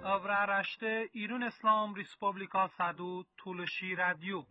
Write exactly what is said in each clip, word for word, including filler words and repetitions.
Avraaraşte İran İslam Respublika Sadu Tuluşi Radyo.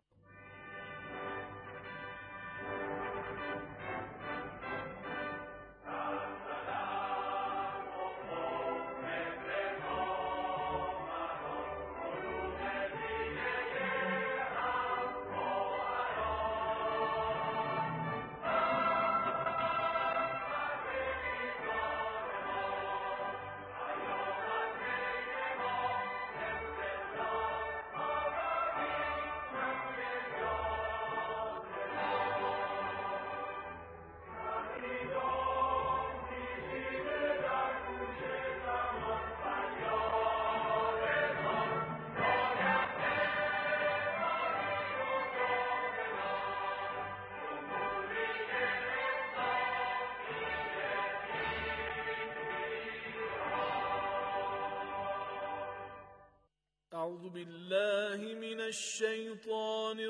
أعوذ بالله من الشيطان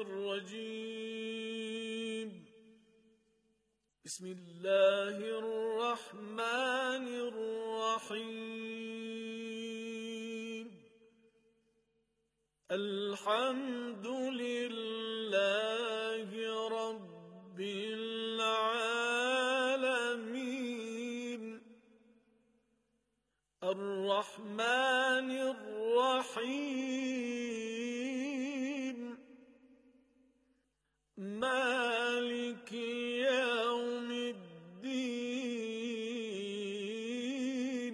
الرجيم. بسم الله الرحمن الرحيم. الحمد لله رب العالمين. الرحمن الرحيم. مالك يوم الدين.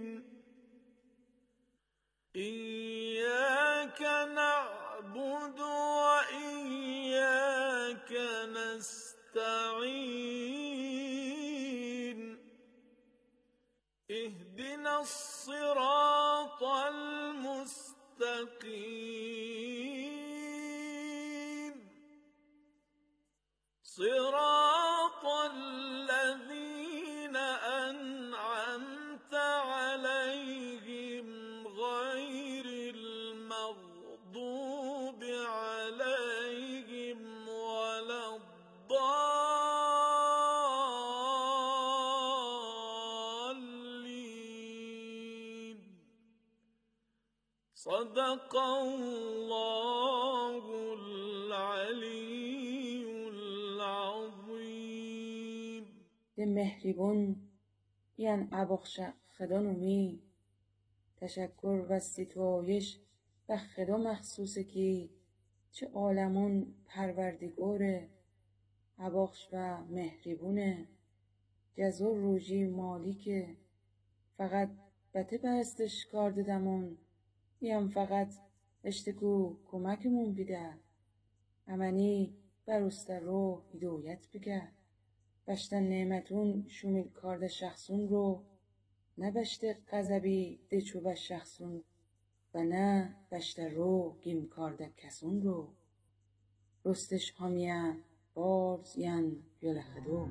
إياك نعبد وإياك نستعين. اهدنا الصراط المستقيم. صراط الذين أنعمت عليهم غير المغضوب عليهم ولا الضالين. صدق الله العلي العظيم. ده مهربون بیان ابخش خدا نومی تشکر و ستایش به خدا مخصوصه که چه عالمون پروردگاره ابخش و مهربونه جزور روژی مالیکه فقط بته پرستش کار ددمون یم فقط اشتکو کمکمون بیده امنی برسته رو هدایت بگه بشتن نعمتون شومیل کارده شخصون رو نه بشته غضبی دچو به شخصون و نه بشته رو گیم کارده کسون رو رستش همیه بارز ین یل خدو.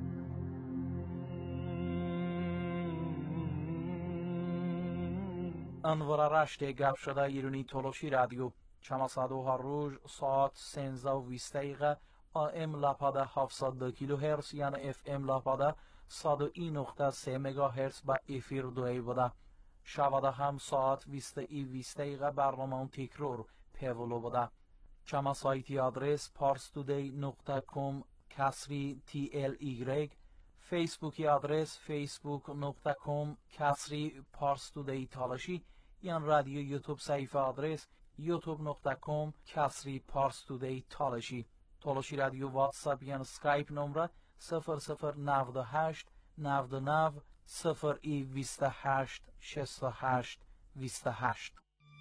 انوار رشته گپ شده ایرانی تولوشی رادیو چما صدوها روز ساعت سنزده و بیست دقیقه آم لپاده هفتصد و دو کیلو هرتز یعنی اف ام لپاده صد و یک نقطه سه مگا هرتز با افیر دوی بوده. شباده هم ساعت بیست ای بیست دقیقه برنامه اون تکرار پیولو بوده. چما سایتی آدرس پارستودی نقطه کام کسری تی ال ایگرگ فیسبوکی آدرس فیسبوک نقطه کام کسری پارستودی تالاشی یان رادیو یوتیوب صفحه آدرس یوتیوب نقطه کام کسری پارستودی تالاشی تالاشی رادیو واتساپ یان سکایپ نمره صفر صفر نود و هشت نود و نه صفر ای بیست و هشت شصت و هشت بیست و هشت.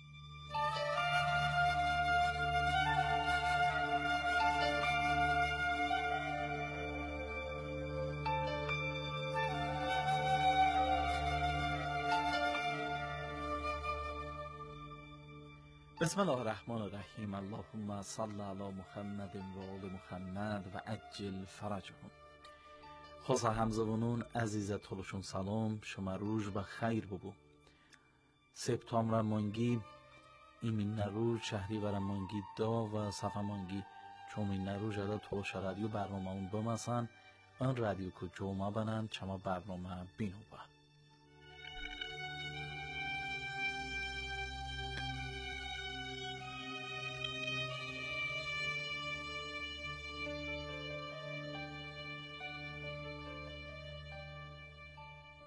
بسم الله الرحمن الرحیم. اللهم صل علی محمد و آل محمد و عجل فرجهم. خوزا همزبانون عزیز طولشون سلام شما روز به خیر ببو. سپتامبر مانگی ایمین نروز شهری ور مانگی دا و صفه مانگی چومین نروز جدا طولش رادیو برنامه اون بمسن آن رادیو که جوما بنن چما برنامه بینو با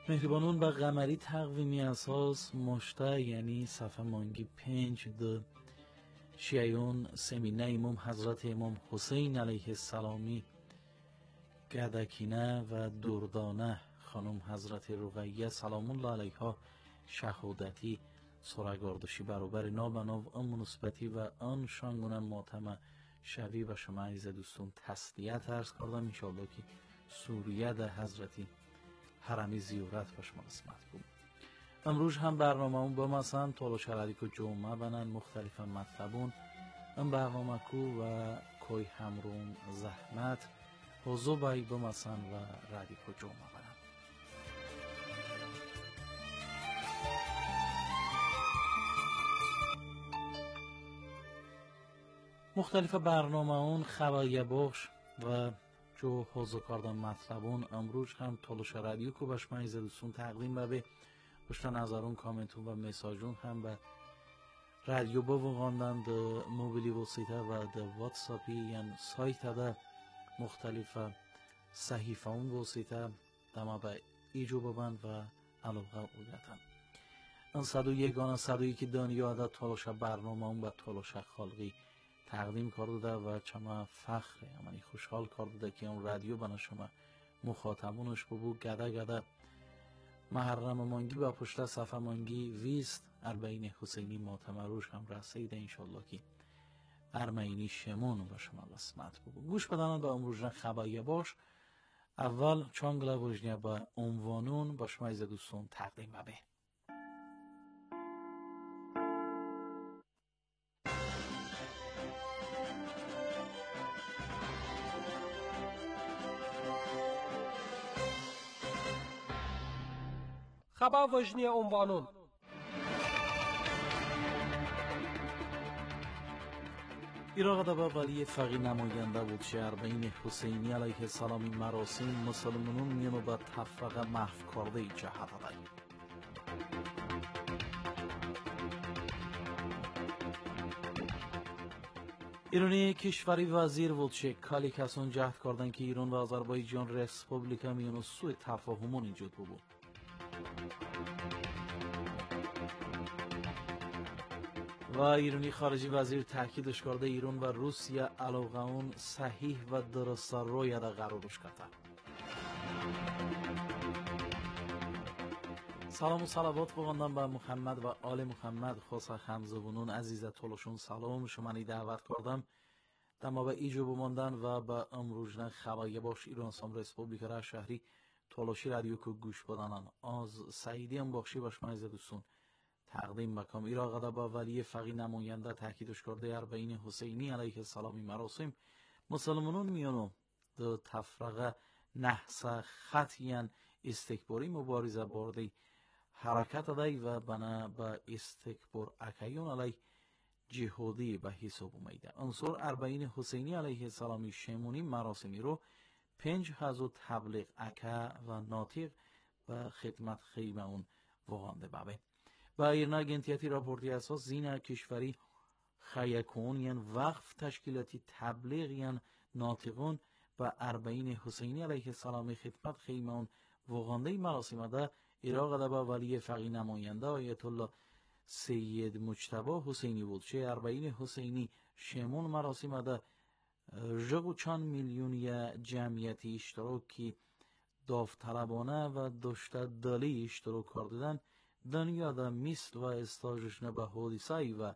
مهربانون به قمری تقویمی اساس مشته یعنی صفحه مانگی پنج ده شیعون سمینه امام حضرت امام حسین علیه السلامی گدکینه و دردانه خانم حضرت رقیه سلام الله علیها شهادتی سرگاردشی برابر نابناو آن مناسبتی و آن شانگونه ماتمه شوی و شما عزیز دوستون تسلیت عرض کردم انشاءالله که سوریه ده حضرتی حرمی زیارت به شما قسمت بود. امروز هم برنامه اون با مثلا طول شرعی که جمعه بنن مختلف مطلبون ام برنامه کو و کوی همرون زحمت حضو بایی با مثلا و رعی که جمعه بنن مختلف برنامه اون خبایی بخش و جو حضو کردن مطلبون امروز هم طول شرعی که باش من ایزه دوستون تقدیم به پشت نظرون کامنتون و مساجون هم به رادیو با وغاندن ده موبیلی وسیطه و ده واتساپی یعنی سایت ده مختلف صحیفه اون وسیطه دما به ایجو ببند و علاقه اویتن ان صد و یگانه صد و یکی دنیا ده طولش برنامه اون به طولش خالقی تقدیم کرده و چما فخر یعنی خوشحال کرده که اون رادیو بنا شما مخاطبونش ببو گده گده محرم مانگی و پشت صفحه مانگی ویست اربعین حسینی ماتمروش هم رسیده انشالله که ارمینی شمون و شما قسمت بگو گوش بدانند به امروزن خبایی باش اول چانگلا وجنه با عنوانون با شما ایزه دوستون تقدیم به خبر وجنی عنوانون ایراق دبا ولی فقی نماینده بود شهر بین حسینی علیه السلامی مراسم مسلمانون میانو با تفرقه محو کرده ای جهت دهی ایرانی کشوری وزیر بود چه کالی کسان جهد کردن که ایران و آذربایجان رسپوبلیکا میانو سوی تفاهمون ایجاد بود و ایرانی خارجی وزیر تاکیدش کرده ایران و روسیه علاقه اون صحیح و درست روی ده قرارش کرده. سلام و صلوات بگندم به محمد و آل محمد خاصه همزبونون عزیز طولشون سلام شمانی دعوت کردم دما به ایجو بماندن و به امروزن خبایی باش ایران سام رسپوبلیکا را شهری طولشی رادیو که گوش بدانن از سعیدی هم بخشی باش من عزیز دوستون تقدیم بکم ایراق ده با ولی فقی نماینده تاکیدش کرده اربعین حسینی علیه السلامی مراسم مسلمانون میانو دو تفرقه نحس خطیان استکباری مبارزه برده حرکت دای و بنا با استکبار اکیون علیه جهادی به حساب اومده انصار اربعین حسینی علیه السلامی شمونی مراسمی رو پنج هزار تبلیغ اکا و ناطق و خدمت خیمه اون وغانده بابه با ایرنا گنتیاتی راپورتی اساس زین کشوری خیکون یعنی وقف تشکیلاتی تبلیغ یعنی ناطقون و اربعین حسینی علیه السلامی خدمت خیمه اون وغانده مراسم ده ایراق ده با ولی فقی نماینده آیت الله سید مجتبی حسینی بود چه اربعین حسینی شمون مراسم ده جگو چند میلیونی جمعیتی اشتراکی داوطلبانه و داشته دلی اشتراک کردن دنیا ده مثل و استاجشنه به حادثه و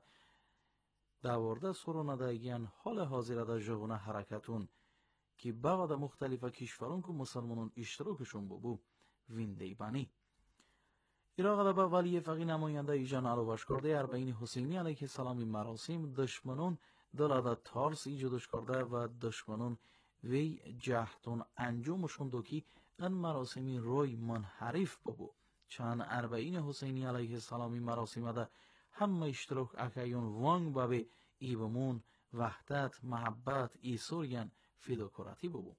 دوارده سرونه ده یعنی حال حاضر ده جغونه حرکتون که بعد مختلف کشورون که مسلمانون اشتراکشون ببو وینده بانی ایراق ده با ولی فقی نماینده ایجان علاوش کرده اربعین حسینی علیه السلامی مراسم دشمنون دلاده تارس ایجادش کرده و دشمنون وی جهتون انجامشون دو که ان مراسمی روی منحرف ببو چند اربعین حسینی علیه السلامی مراسم ده همه اشتراک اکیون وانگ بابه ایبمون وحدت محبت ایسورین فداکارتی ببو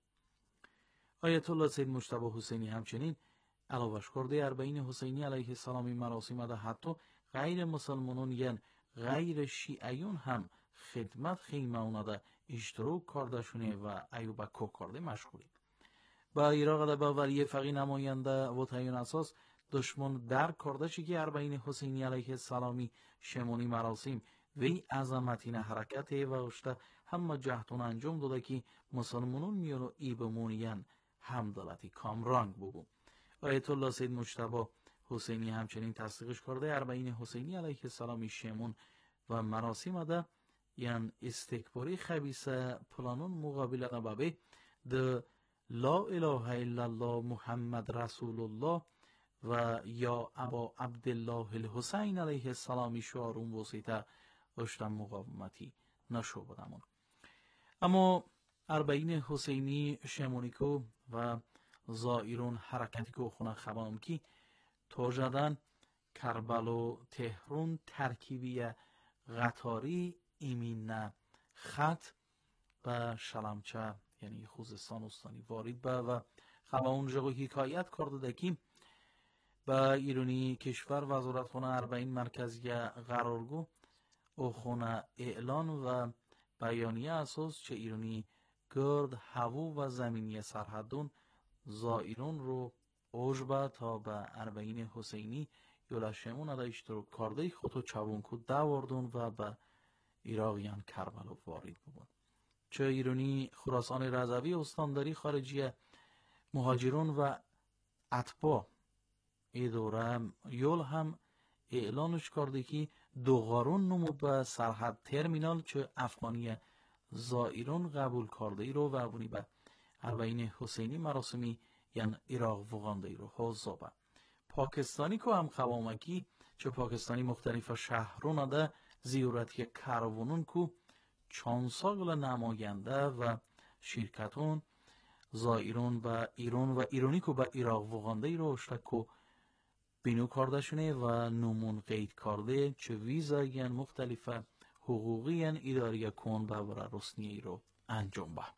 آیت الله سید مجتبی حسینی همچنین علاوش کرده اربعین حسینی علیه السلامی مراسم ده حتی غیر مسلمانون یعنی غیر شیعیون هم خدمت خیمه اونه ده اشتراک کرده شونه و ایوبه کو کرده مشغولی با ایراق ده با ولی فقی نماینده و تعیین اساس دشمن در کردشی که اربعین حسینی علیه السلامی شمونی مراسم وی عظمتین حرکت و اشته همه جهتون انجام داده که مسلمانون میانو ای بمونین همدلتی کامرانگ ببون. آیت الله سید مجتبی حسینی همچنین تصدیقش کرده اربعین حسینی علیه السلامی شمون و مراسم ده یعنی استکباری خبیثه پلانون مقابل نبابه ده لا اله الا الله محمد رسول الله و یا ابا عبدالله الحسین علیه السلامی شعارون وسیطه اشتم مقاومتی نشو بدمون. اما اربعین حسینی شمونیکو و زائرون حرکتی که خونه خبام کی توجدن کربلا تهران ترکیبی قطاری ایمین خط و شلمچه یعنی خوزستان استانی وارد به و خباون جگو حکایت کرده دکیم با ایرانی کشور وزارتخانه اربعین مرکزی قرارگو او خونه اعلان و بیانیه اساس چه ایرانی گرد هوا و زمینی سرحدون زائرون رو اوجبه تا به اربعین حسینی یولشمون ادا اشتراک کرده خودو چوونکو داوردون و به ایراقیان کربلا وارد بودن. چه ایرانی خراسان رضوی استانداری خارجی مهاجرون و اتباع ای دوره یول هم اعلانش کرده که دوغارون نمو به سرحد ترمینال چه افغانی زائرون قبول کرده ای رو و اونی به اربعین حسینی مراسمی یعنی ایراق وغانده ای رو حوضابه. پاکستانی که هم خوامکی چه پاکستانی مختلف شهرون ده زیورتی کاروانون که چند سال نماینده و شرکتون زائرون و ایران و ایرانی که به ایراق وغانده ای رو اشتک که بینو کرده شونه و نمون قید کرده چه ویزا یعنی مختلف حقوقی یعنی اداری کن به برای رسنی ای رو انجام به.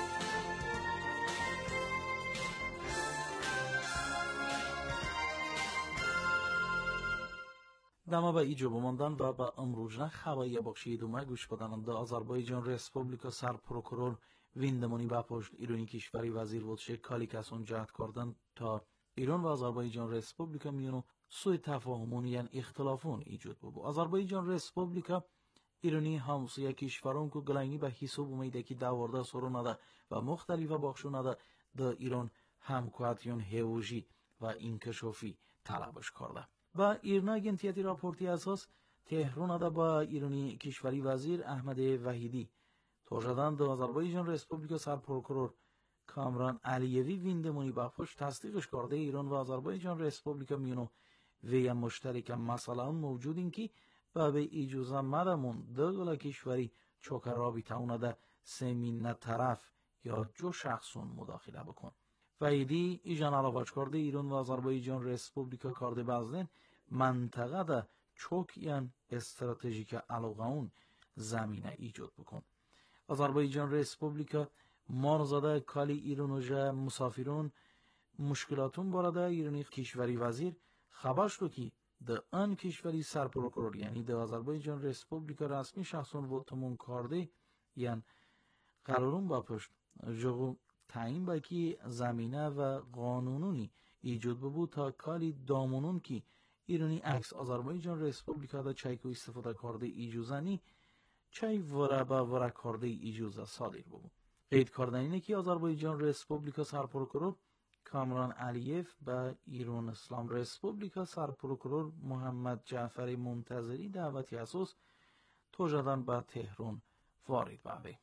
دما به ایجا بماندن و به امروزنه خبایی بخشی دومه گوش بدنم ده آذربایجان ریسپوبلیکا سر پروکورور ویندمونی به پشت ایرانی کشوری وزیر بودشه کالی کسون جهد کردن تا ایران و آذربایجان ریسپوبلیکا میونو سوی تفاهمون یعنی اختلافون ایجاد ببو. آذربایجان ریسپوبلیکا ایرانی همسایه کشورون که گلینی به حساب اومیده که داورده سرو نده و مختلف بخشو نده ده ایران همکواتیون هیوژی و انکشافی طلبش کرده. با ایرنا اگنتیتی راپورتی اساس تهران ده با ایرانی کشوری وزیر احمد وحیدی توجدن ده آذربایجان ریسپوبلیکا سر پروکورور کامران علیوی ویندمونی بخش تصدیقش کرده ایران و آذربایجان ریسپوبلیکا میونو وی مشترک مثلا موجود این که و به اجازه مدمون دو کشوری چوکر رابطه اونه ده سمین طرف یا جو شخصون مداخله بکن. وحیدی ایجان علاقاش کرده ایران و آذربایجان ریسپوبلیکا کرده بازدن منطقه ده چوک یعن استراتژیک علاقه اون زمینه ایجاد بکن. آذربایجان ریسپوبلیکا مارزاده کالی ایران و جه مسافرون مشکلاتون بارده ایرانی کشوری وزیر خبرش رو که ده آن کشوری سرپروکورور یعنی ده آذربایجان ریسپوبلیکا رسمی شخصون و تمون کرده یعنی قرارون با پشت جغو تعیین با که زمینه و قانونونی ایجاد ببود تا کالی دامونون که ایرانی عکس آذربایجان ریسپوبلیکا ده چایکو استفاده کرده ایجوزنی چای ورا با ورا کرده ایجوزه صادر ببود. قید کردن اینه که آذربایجان ریسپوبلیکا سرپروکورور کامران علیف با ایران اسلام ریسپوبلیکا سرپروکورور محمد جعفر منتظری دعوتی اساس توجدن با تهران وارد بابه.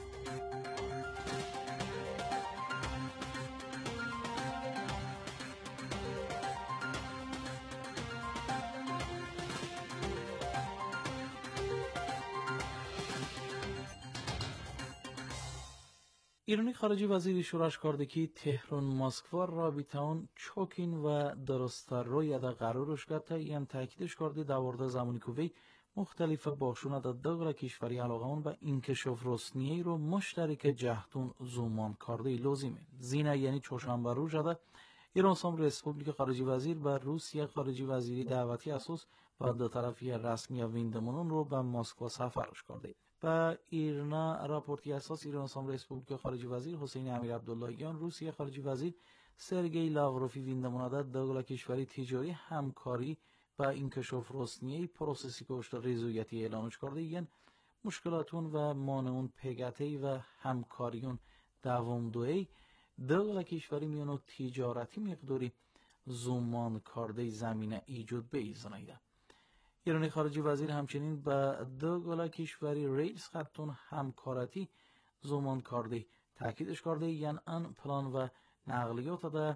ایرانی خارجی وزیری شورش کرده که تهران مسکو رابطه اون چوکین و درست روی ده قرارش کرده این تاکیدش کرده داورده زمانی که وی مختلف باشونه ده دغل کشوری علاقه اون و انکشاف رسنیه رو مشترک جهتون زومان کرده لازمه. زینه یعنی چوشنبه رو جده ایران سام ریسپوبلیک خارجی وزیر به روسیه خارجی وزیری دعوتی اساس و دو طرفی رسمی ویندمونون رو به مسکو سفرش کرده. و ایرنا راپورتی اساس ایران سام ریسپوبلیکا خارجی وزیر حسین امیر عبداللهیان روسیه خارجی وزیر سرگئی لاوروفی ویندمونادا دولت کشوری تجاری همکاری و انکشاف رسمیه پروسسی که اشتا ریزویتی اعلانش کرده یعنی مشکلاتون و مانعون پیگتی و همکاریون دوام دوی دولت کشوری میانو تجارتی مقداری زمان کرده زمینه ایجاد به ایزنایده. ایرانی خارجی وزیر همچنین به دولت کشوری ریلز خطون همکارتی زمان کرده تاکیدش کرده یعنی ان پلان و نقلیات ده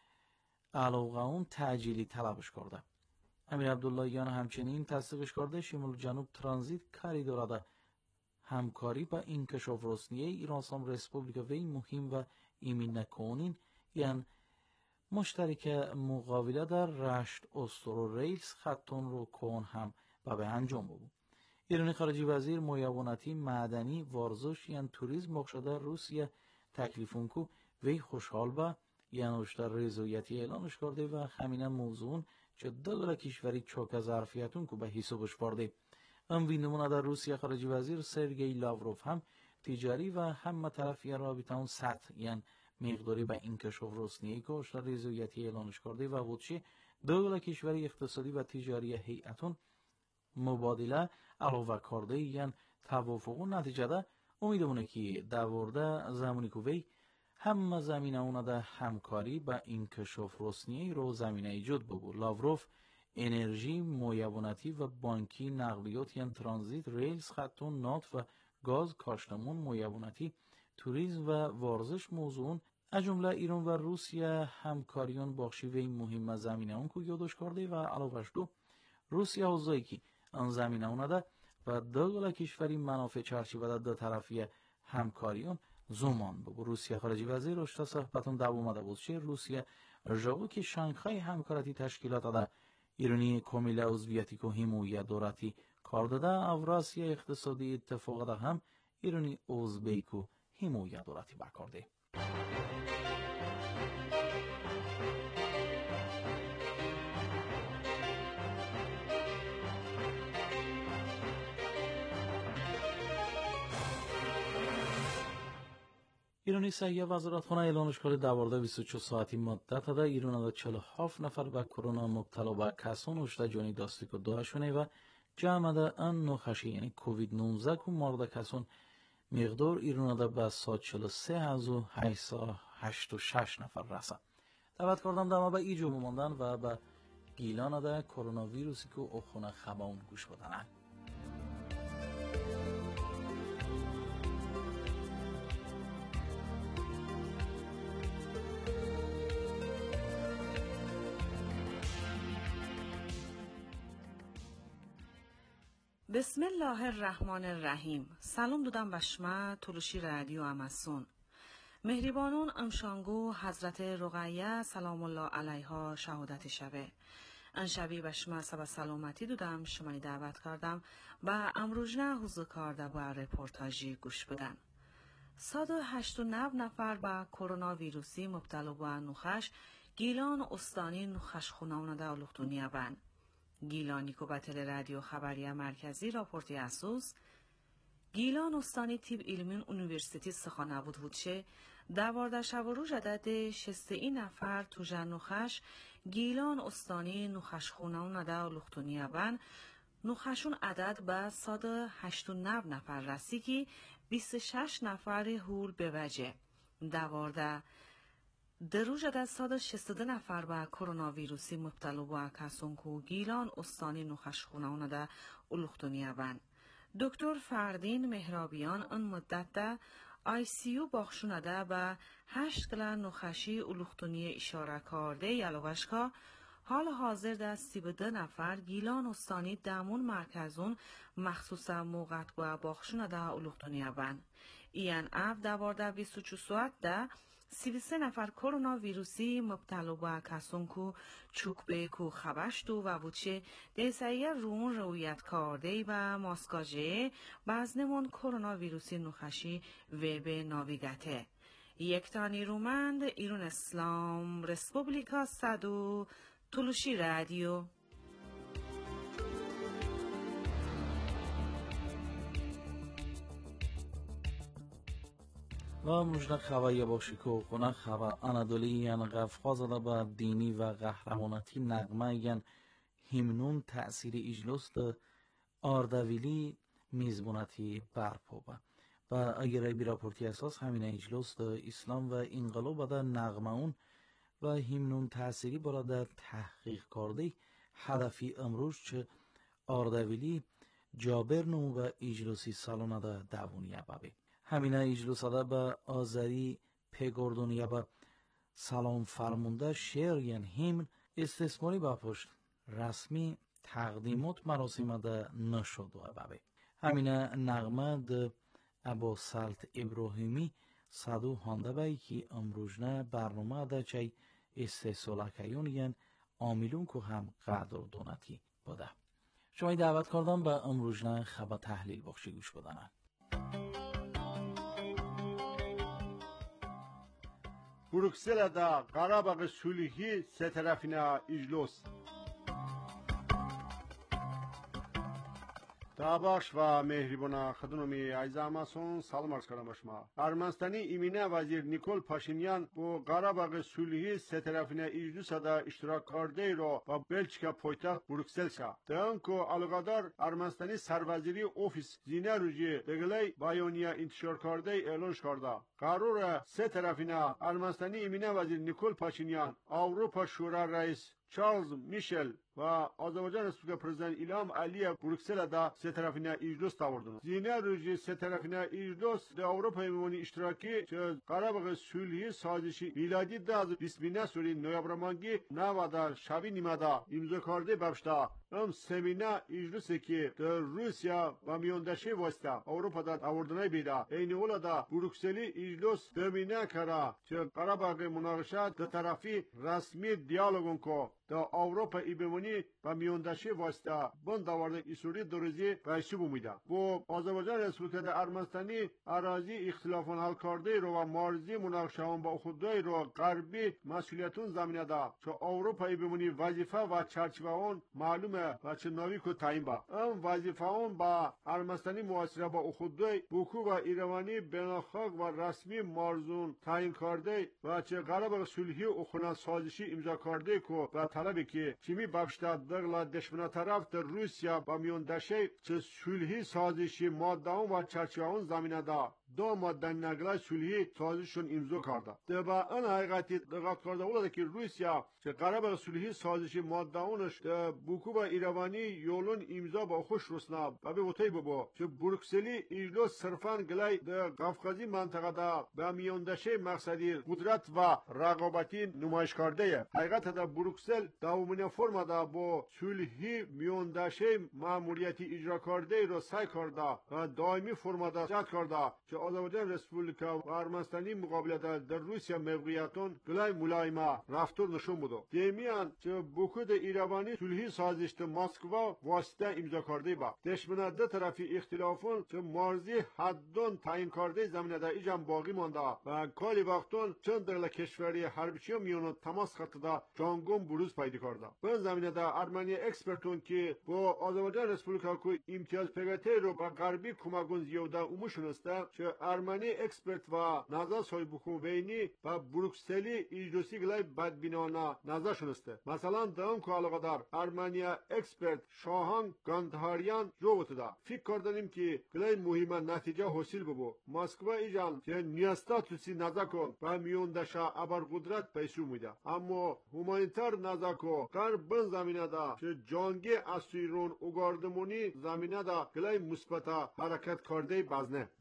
علاوه اون تعجیلی طلبش کرده. امیر عبداللهیان همچنین تصدیقش کرده شمال جنوب ترانزیت کاریدور ده همکاری با انکشاف رسمیه ایران سام ریسپوبلیکا وی مهم و ایمین نکنین یعنی مشترک مقابله در رشت استرو ریلز خطون رو کن هم و به انجام بود. ایرانی خارجی وزیر مویوانتی معدنی ورزش یعنی توریسم مقصد روسیه تکلیفون کو وی خوشحال با یعنی اشتر رضایتی اعلانش کرده و همین موضوع چه دولت کشوری چوک ظرفیتون کو به حسابش برده. ام ویندمون در روسیه خارجی وزیر سرگئی لاوروف هم تجاری و هم طرفی رابطه اون سطح یعنی مقداری به انکشاف رسمیه که اشتر رضایتی اعلانش کرده و بودشه دولت کشوری اقتصادی و تجاری هیئتون مبادله علاوه کرده یعنی توافق و نتیجه ده امیدمونه که دورده زمانی که وی همه زمینه اونه ده همکاری با انکشاف رسمیه رو زمینه ایجاد بگو. لاوروف انرژی، مویوانتی و بانکی نقلیات یعنی ترانزیت، ریلز خطون، نات و گاز، کاشتمون، مویوانتی، توریسم و ورزش موضوعون از جمله ایران و روسیه همکاریان بخشی وی مهم زمینه اون کو یادش کرده و علاوهش دو روسیه حوزه‌ای که آن زمینه اونه ده و دولت کشوری منافع چرچیوه ده طرفی همکاریان زمان بگو. روسیه خارجی وزیر اشتا صحبتون دوام آمده بود چه روسیه رجاو که شانگهای همکارتی تشکیلات ده ایرانی کمیل عضویتی که حمایت دولتی کار داده اوراسیا اقتصادی اتفاق ده هم ایرانی عضوی که حمایت دولتی برکارده. ایرانی صحیح وزارتخانه اعلانش کرده دوارده بیست و چهار ساعتی مدت ده ایران ده چهل و هفت نفر به کرونا مبتلا به کسان اشته جانی دستی که دوشونه و جمع ده ان نخشی یعنی کووید نوزده که مورد کسان مقدار ایران ده به صد چهل و سه هزار و هشتصد و هشتاد و شش نفر رسد. دعوت کردم دما به ایجو ماندن و به گیلان ده کرونا ویروسی که اخونه خباون گوش بدنن. بسم الله الرحمن الرحیم. سلام دودم بشمه تلوشی رادیو امسون مهریبانون امشانگو حضرت رقیه سلام الله علیها شهادت شبه انشبی بشمه سبا سلامتی دودم شمانی دعوت کردم و امروجنه حضور کرده با رپورتاجی گوش بدن. صد و هشتاد و نه نفر با کرونا ویروسی مبتلا به نخش گیلان استانی نخش خونه‌ونه ده لختونیه بن. گیلانی که به تل رادیو خبری مرکزی راپورتی اسوس گیلان استانی تیب علمین اونیورسیتی سخانه بود بودشه دوارده شب و روز عدد شسته این نفر تو جن نخش گیلان استانی نخش خونه و نده و لختونیه بن نخشون عدد به صد و هشتاد و نه نفر رسی که بیست و شش نفر هول به وجه دوارده در روز عدد صد و شصت و دو نفر با کرونا ویروسی مبتلا با کسان کو گیلان استانی نخش خونه ده اولختونیه بن. دکتر فردین مهرابیان ان مدت ده آی سی یو باخشونه ده با هشت کلا نخشی اولختونیه اشاره کرده یالوگش که حال حاضر ده سی و دو نفر گیلان استانی دامون مرکزون مخصوص موقت با باخشونه ده اولختونیه بن. این اف دوارده بیست و چهار ساعت ده سی و سه نفر کرونا ویروسی مبتلا به کسان کو چوک به کو خبشت و وچه دیسایه رون رویت کرده و ماسکاجه بازنمون کرونا ویروسی نخشی و به ناویگته. یک تانی رومند ایران اسلام رسپوبلیکا صدو تلوشی رادیو. و مجد خواه باشی که خونه خواه انادولی یعن غفقا زده با دینی و قهرمانتی نغمه یعن همنون تأثیر اجلس ده آردویلی میزبونتی برپا با و اگر بی راپورتی اساس همین اجلس ده اسلام و انقلاب ده نغمه اون و همنون تأثیری برای ده تحقیق کرده هدفی امروز چه آردویلی جابر نو و اجلسی سالانه ده دوونیه بابی همین اجلس ده به آذری پیگردونیه به سلام فرمونده شعر یعن همن استثماری با پشت رسمی تقدیمات مراسم ده نشد و بابی همین نغمه ده ابا سلط ابراهیمی صدو هانده بایی که امروزنه برنامه ده چای استحصالکیون یعن عاملون که هم قدر دونتی بوده. شما دعوت کردم به امروزنه خبر تحلیل بخشی گوش بدنن. بروکسل'da Qarabağ sülhü سه طرفینه اجلس داباش و مهربان خدمتی عزیز همسون سلام عرض کردم به شما. ارمنستانی امینه وزیر نیکول پاشینیان با قراباغ صلحی سه طرفینه اجلس دا اشتراک کرده را با بلژیک پایتخت بروکسل شد. دان کو علاقدار ارمنستانی سروزیری اوفیس زینه روزی بگلی بیانیه انتشار کرده اعلان کرده. قرار سه طرفینه ارمنستانی امینه وزیر نیکول پاشینیان اروپا شورا رئیس چارلز میشل و آذربایجان رسپوبلیک پرزیدنت ایلهام علیyev بروکسل'da سه طرفینه اجلس تاوردند. زینه روزی سه طرفینه اجلس در اروپا میمونی اشتراکی که قراباغ صلحی سازشی میلادی ده هزار و بیست و نه سوری نوامبرمانگی نوادر شبی نیمده امضا کرده باشد. ام سمینه اجلسی که در روسیا و میاندشی واسطه اروپا دا تاوردنای بیده. این اولا دا بروکسلی اجلس دمینه کرده که قراباغ مناقشه دو طرفی رسمی دیالوگون کو دا اروپا ایبمونی و میاندشی واسطه بند داورده ایسوری دروزی قیسوب امیده. با آذربایجان رسپوبلیک ارمنستانی اراضی اختلافان حل کرده رو و مارزی مناقشه هم با خودای رو غربی مسئولیتون زمینه دا که اروپا ایبمونی وظیفه و چرچوه اون معلومه و چه ناوی که تعیین با ام وظیفه اون با ارمنستانی معاصره با خودای بوکو و ایروانی بناخاق و رسمی مارزون تعیین کرده و چه قراباغ صلحی و خونه سازشی امضا کرده که و طلبی که چیمی بابشتا دغلا دشمن طرف در روسیا با میاندشه چه صلحی سازشی ماده و چرچوه زمینه دا دو ماده نگلا صلحی سازششون امضا کرده. ده با ان حقیقتی دقت کرده ولی که روسیا چه قراباغ صلحی سازشی ماده اونش ده بوکو با ایروانی یولون امضا با خوش رسنا و به وتی بابا چه بروکسلی اجلس صرفاً گلای ده قفقازی منطقه دا با میاندشه مقصدی قدرت و رقابتی نمایش کرده. حقیقت دا بروکسل دومین فرما دا با صلحی میاندشه ماموریتی اجرا کرده رو سعی کرده و دائمی فرما دا جهت کرده که آذربایجان رسپوبلیک و ارمنستانی مقابله در روسیا موقعیتون گلای ملایمه رفتار نشون بوده. دیمیان که بوکود ایروانی صلحی سازش مسکو واسطه امضا کرده با دشمن دو طرفی اختلافون که مرزی حدون تعیین کرده زمینه در ایجام باقی مانده و کالی وقتون چند دل کشوری حربچی میون تماس خط دا جانگون بروز پیدا کرده. به زمینه در ارمنی اکسپرتون که با آذربایجان رسپوبلیک کو امتیاز پیگته رو با غربی کمکون زیاده اومشونسته که ارمنی اکسپرت و نظر صاحب بینی و بروکسلی اجلسی گلای بدبینانه نظر شونسته. مثلا دام که علاقدار ارمنیا اکسپرت شاهان گاندهاریان جو دا فکر کردنیم که گلای مهمه نتیجه حاصل ببو مسکو ایجان که نیاستا توسی نظر کن و میوندشا ابر قدرت پیسو میده اما هومانیتار نظر کو غرب بن زمینه دا که جانگی اسیرون اوگاردمونی زمینه دا گلای مثبت حرکت کرده بزنه.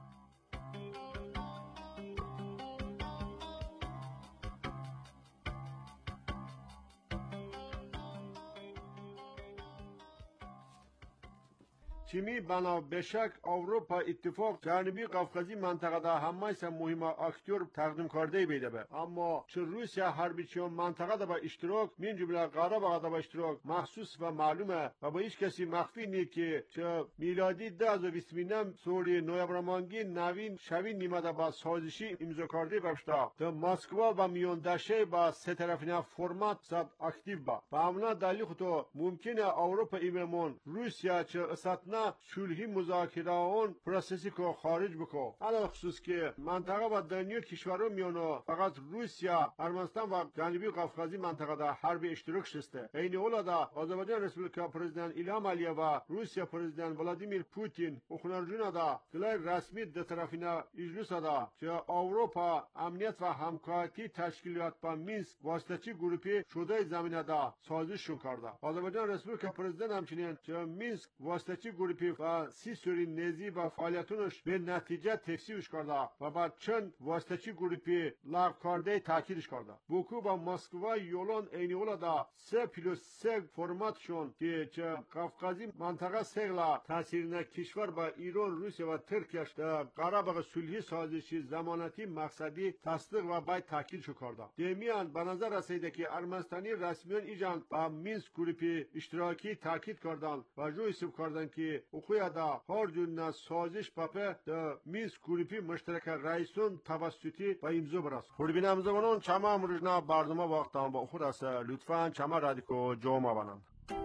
چیمی بنا بشک اروپا اتفاق جنوبی قفقازی منطقه دا همه مهم اکتور تقدیم کرده بیده به اما چه روسیا حربیچیون منطقه دا با اشتراک من جمله قراباغ دا با اشتراک مخصوص و معلومه و با هیچ کسی مخفی نی که چه میلادی ده هزار و بیست و نه سوری نوامبرمانگی نوین شوین نیمه دا با سازشی امضا کرده باشد تا مسکو و میاندشه با سه طرفینه فرمت صد اکتیو با و همنا دلیل خود ممکنه اروپا ایممون روسیا چه اساتنا نه صلحی مذاکره اون پروسسی کو خارج بکو. علاوه خصوص که منطقه و دنیا کشورها میانو فقط روسیا، ارمنستان و جنوبی قفقازی منطقه دا حرب اشتراک شسته. این اولا دا آذربایجان رسپوبلیکا پرزیدنت ایلهام علییو و روسیا پرزیدنت ولادیمیر پوتین اخنارجونا دا گلای رسمی دو طرفینا اجلس دا که اروپا امنیت و همکاری تشکیلات با مینسک واسطچی گروپی شده زمینه دا سازش کرده. آذربایجان رسپوبلیکا پرزیدنت همچنین که مینسک واسطچی گروپی و سی سوری نزی و فعالیتونش به نتیجه تفسیرش کرده و بعد چند واسطچی گروپی لغو کرده تاکیدش کرده. بوکو و مسکو یولون اینولا دا سه پلوس سه فرماتشون که چه قفقازی منطقه سگلا تاثیرنا کشور با ایران، روسیه و ترکیه در قرابق صلحی سازشی زمانتی مقصدی تصدیق و باید تاکید شو کرده. دمیان به نظر رسیده که ارمنستانی رسمیان ایجان با مینسک گروپی اشتراکی تاکید کردن و جو حساب کردن که اخویا دا هر جور سازش پاپه دا مینسک گروپی مشترک رئیسون توسطی با امضا برس. خوربینم زمانون چما امروزنا برنامه وقتان با خود است. لطفاً چما رادیکو جوما بانند.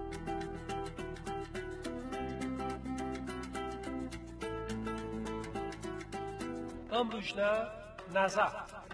امروزنا نظر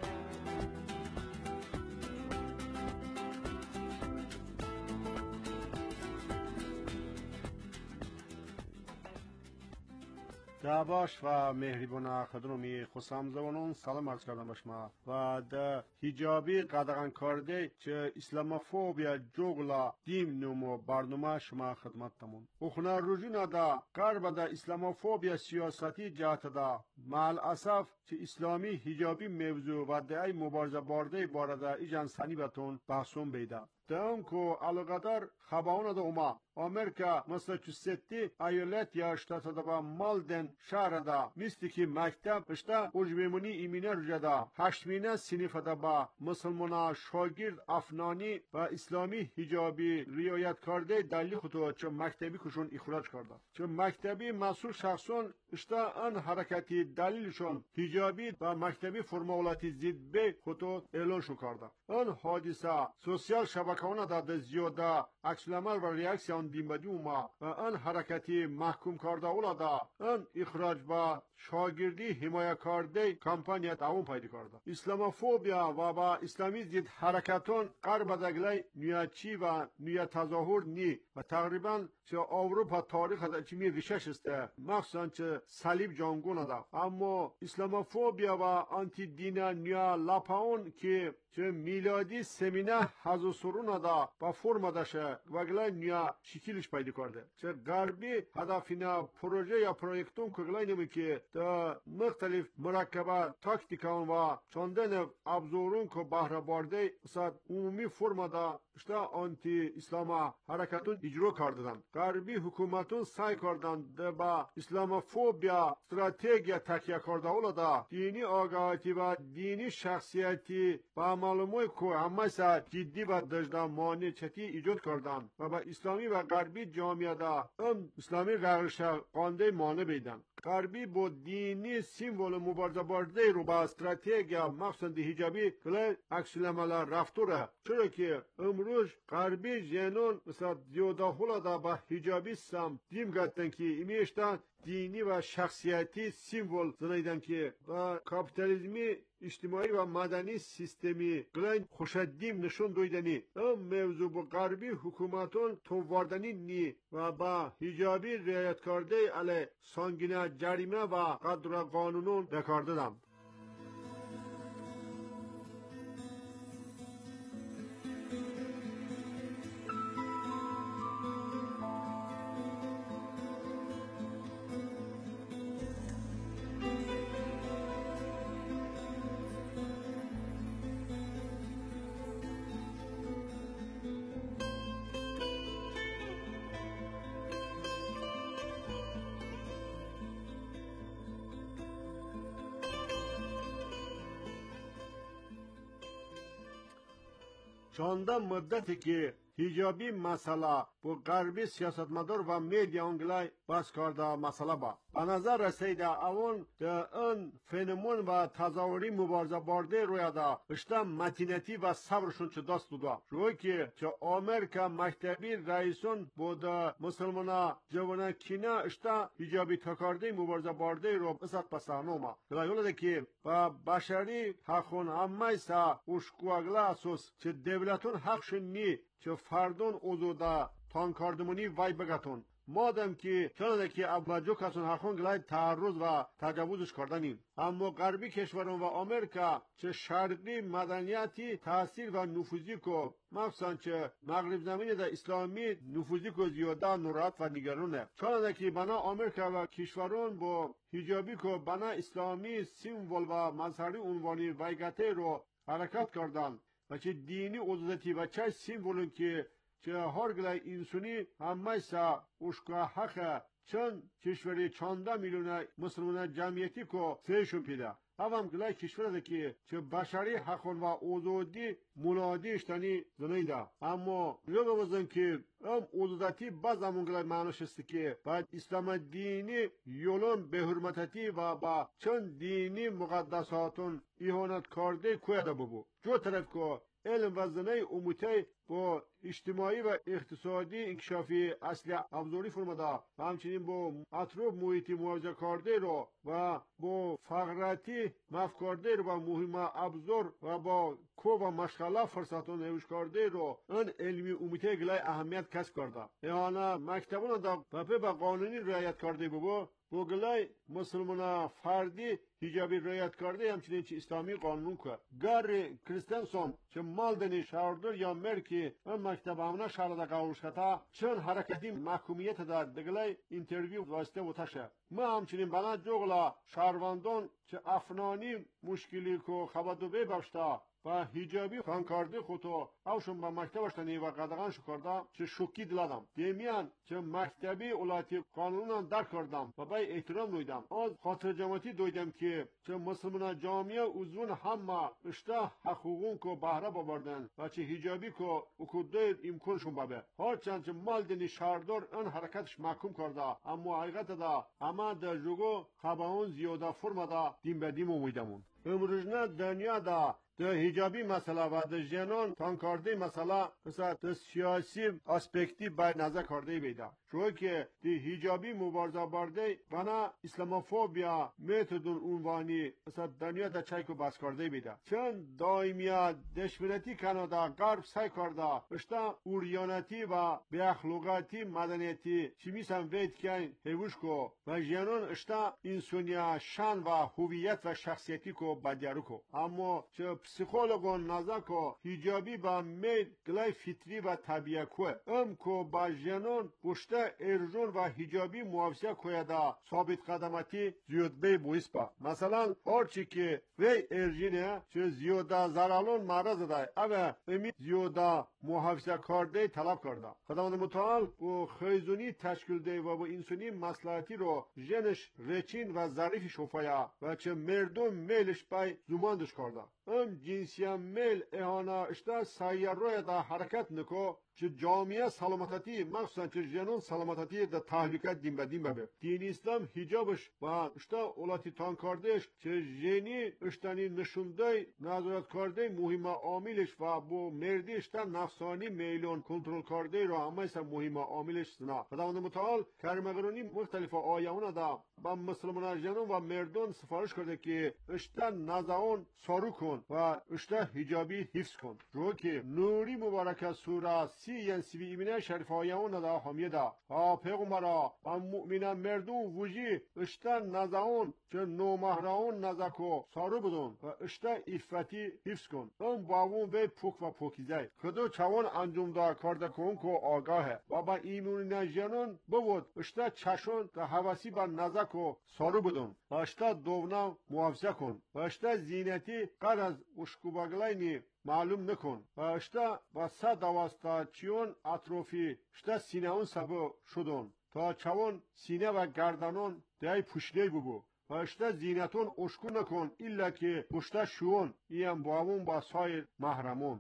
دعواش و مهربان خدمتی خسام زبانون سلام عرض کردم باشما و د حجابی قدغن کرده چه اسلاموفوبیا جوگلا دیم نمو برنامه شما خدمت تمون اخنا رجونا دا قرب دا اسلاموفوبیا سیاستی جهت دا مال اسف چه اسلامی حجابی موضوع و دعای مبارزه بارده بارده ایجان سنی بتون بحثون بیده دام کو علاقدار خباون دا اوما آمریکا مساچوستی ایالت یا شتات دا با مالدن شهر دا میستی که مکتب اشتا اوجبیمونی ایمینه رجدا هشتمینه سینیف دا با مسلمانا شاگرد افنانی و اسلامی حجابی ریایت کرده دلیل خودو چه مکتبی کشون اخراج کرده چه مکتبی مسئول شخصون اشتا ان حرکتی دلیلشون حجابی و مکتبی فرمولاتی زید به خودو اعلان شو کرده ان حادثه سوسیال شبکه‌ها دا زیاده عکس‌العمل و ریاکسیون دیمبدی اوما و ان حرکتی محکوم کرده اولا دا ان اخراج با شاگردی حمایه کرده کمپانیا دوام پیدا کرده اسلاموفوبیا و با اسلامی ضد حرکتون قرب دگلای نیاچی و نیا تظاهر نی و تقریبا چه اروپا تاریخ از چمی ریشش است مخصوصا چه صلیب جانگون دا اما اسلاموفوبیا و آنتی دین نیا لاپاون که چه میلادی سمینه هزو سرون دا با فرم داشه و گلای نیا شکلش پیدا کرده چه غربی هدفینا پروژه یا پروژکتون که گلای نمی که دا مختلف مرکبه تاکتیکان و چندن ابزارون که بهره بارده مثلا عمومی فرم دا اشتا آنتی اسلام حرکتون اجرا کردن غربی حکومتون سعی کردن با اسلاموفوبیا استراتژی تکیه کرده اولا دا دینی آگاهی و دینی شخصیتی با معلومه که همه سا جدی و دجدا مانع چتی ایجاد کردن و با اسلامی و غربی جامعه دا ام اسلامی رغش قانده مانع بیدن غربی با دینی سیمبول مبارزه بارده رو با استراتژی مقصد حجابی کلی عکس‌العمل رفتوره چرا که امروز غربی جنون مثلا زیاده حالا دا با حجابی سم دیم گفتن که ایمیشتن دینی و شخصیتی سیمبول زنیدن که با کاپیتالیزمی اجتماعی و مدنی سیستمی گلین خوشدیم نشون دویدنی ام موضوع با غربی حکومتون تو واردنی نی و با حجابی رعایت کرده علی سانگینه جریمه و قدر قانونون بکار دادم چندان مدتی که حجابی مسئله با غربی سیاستمدار و میدیا انگلای بس کرده مسئله با به نظر رسید اون این فنمون و تظاهری مبارزه بارده روی دا اشتا متینتی و صبرشون چه دست دودا روی که چه آمریکا مکتبی رئیسون بود مسلمانا جوانا کینا اشتا حجابی تکارده مبارزه بارده رو بسات پسانوما گلایوله که با بشری حقون همه سا اشکواگلا اساس چه دولتون حقشون نی چه فردون اوزودا تانکاردمونی وای بگتون مادم که چنانه که ابلاجو کسون حقون گلای تعرض و تجاوزش کردنیم اما غربی کشوران و آمریکا چه شرقی مدنیتی تاثیر و نفوذی کو مخصوصا چه مغرب زمین در اسلامی نفوذی کو زیاده نورات و نگرانه چنانه که بنا آمریکا و کشوران با حجابی کو بنا اسلامی سیمبل و مذهبی عنوانی وایگته رو حرکت کردن و چه دینی عضویتی و چه سیمبولون که چه هرگلای انسانی همه سا اشکا حق چند کشوری چانده میلیون مسلمان جمعیتی کو سهشون پیده هم گلای کشوری که چه بشری حقون و آزادی منادی اشتنی زنیده اما یاد بزن که ام آزادی باز همون گلای معنیش است که باید اسلام دینی یولون به حرمتتی و با چند دینی مقدساتون ایهانت کرده کویده ببو جو طرف که علم و زنه اموتی با اجتماعی و اقتصادی انکشافی اصلی ابزاری فرموده و همچنین با اطراف محیطی موازه کرده رو و با فقراتی مف کرده رو و مهم ابزار و با کو و مشغله فرصتون نوش کرده رو این علمی اموتی گلای اهمیت کسب کرده یعنی مکتبون دا بپی با قانونی رعایت کرده ببو با گلای مسلمان فردی حجابی رعایت کرده همچنین چه اسلامی قانون که گر کریستنسون چه مالدنی شهردار یا مرکی این مکتب همونه شهرده قولش کتا چون حرکتی محکومیت در دگلای انترویو واسطه و تشه ما همچنین بنا جغلا شهروندان چه افنانی مشکلی که خبردو ببشتا و حجابی خانکارده خودو اوشون با مکتبش تنی و قدغانش کرده چه شوکی دلادم دیمیان چه مکتبی اولاتی قانونان در کردم و بای احترام دویدم از خاطر جماعتی دویدم که چه مسلمان جامعه اوزون همه اشتا حقوقون که بهره ببردن و چه حجابی که اکوده امکانشون بابه هرچند چه مالدنی شهردار ان حرکتش محکوم کرده اما حقیقت دا اما در جوگو خباون زیاده فرم دا دیم به دیم امیدمون امروزنه دنیا دا ده حجابی مسئله و ده جنان تانکارده مسئله مثلا ده سیاسی اسپکتی باید نظر کرده بیده چون که ده حجابی مبارزه برده بنا اسلاموفوبیا میتودون عنوانی مثلا دنیا ده چایکو بس کرده بیده چون دائمیت دشمنتی کانادا غرب سعی کرده اشتا اوریانتی و به اخلاقاتی مدنیتی چی میسن وید که هیوش کو و جنان اشتا انسانیا شان و هویت و شخصیتی کو بدیارو کو اما چه پسیخولوگون نظر که حجابی با میل گلای فطری و طبیعه کوه ام که با جنون بشته ارجون و حجابی موافسه کوه دا ثابت قدمتی زیاد بی بویس با مثلا هرچی که وی ارجینه چه زیاده زرالون معرض ده اوه امی زیاده محافظه کرده طلب کرده خداوند متعال با خیزونی تشکیل ده و با انسانی مصلحتی رو جنش رچین و ظریف شفایا و چه مردم میلش بای زماندش کرده ام جنسیا میل اهانا اشتا سایر روی دا حرکت نکو چه جامعه سلامتی مخصوصا چه جنون سلامتی دا تحلیقات دیم با دیم ببه دین اسلام حجابش و اشتا اولاتی تان کردش چه جنی اشتانی نشونده نظارت کرده مهم عاملش و با مردی اشتا نفسانی میلون کنترل کرده رو همه ایسا مهم عاملش سنا خداوند متعال کرمگرونی مختلف آیاونا دا با مسلمان جنون و مردون سفارش کرده که اشتا نزاون سارو کن و اشتا حجابی حفظ کن رو که نوری مبارکه سوره سی ین سی بی ایمینه شریف آیاون دا حامیه دا ها پیغمبرا و مؤمنان مردون وجی اشتا نزاون چه نومهراون نزاکو سارو بدون و اشتا افتی حفظ کن اون باون وی پوک و پوکیزه کدو چوان انجام دا کرده کن که آگاهه و با ایمون جنون بود اشتا چشون دا حواسی با نزاکو سارو بدون و اشتا دونا محافظه کن و اشتا زینتی قد از اشکوباگلینی معلوم نکن و اشتا با صد دواستا چیون اطرافی اشتا سینه اون سبو شدون تا چوان سینه و گردنون دای پوشنه ببو و اشتا زینتون اشکو نکن ایلا که پشتا شون ایم باون با سایر محرمون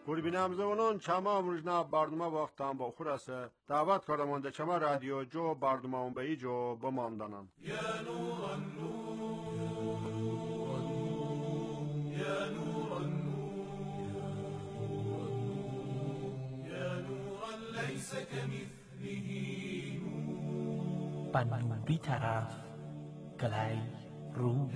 قربین زبانان چما امروزنا برنامه وقتم با خورسه دعوت کردم چما رادیو جو برنامه اون به جو بماندنن يا نور النور يا نور النور يا نورا ليس كمثله نور بنوری طرف گلی رو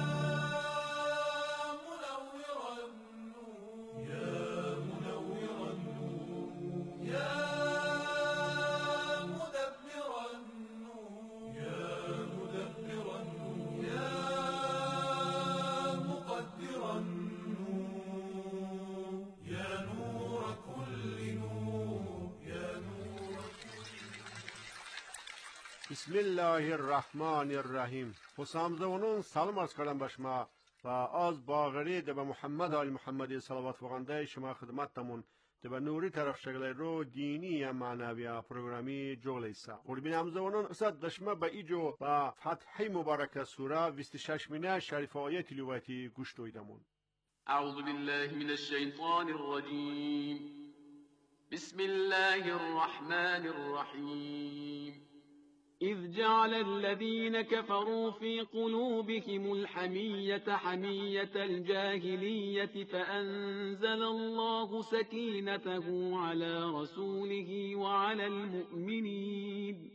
بسم الله الرحمن الرحیم. حسامزونون سلام عرض کردم به شما و از باغری به محمد آل محمدی صلوات و خنده شما خدمتتمون به نوری طرف شکل رو دینی یا معنوی پروگرامی جولیسا. قربین همزونون اسد دشمه به ایجو با فتح مبارک سوره بیست و شش مینه شریف آیه تلویتی گوش دویدمون. اعوذ بالله من الشیطان الرجیم. بسم الله الرحمن الرحیم. إذ جعل الذين كفروا في قلوبهم الحمية حمية الجاهلية فأنزل الله سكينته على رسوله وعلى المؤمنين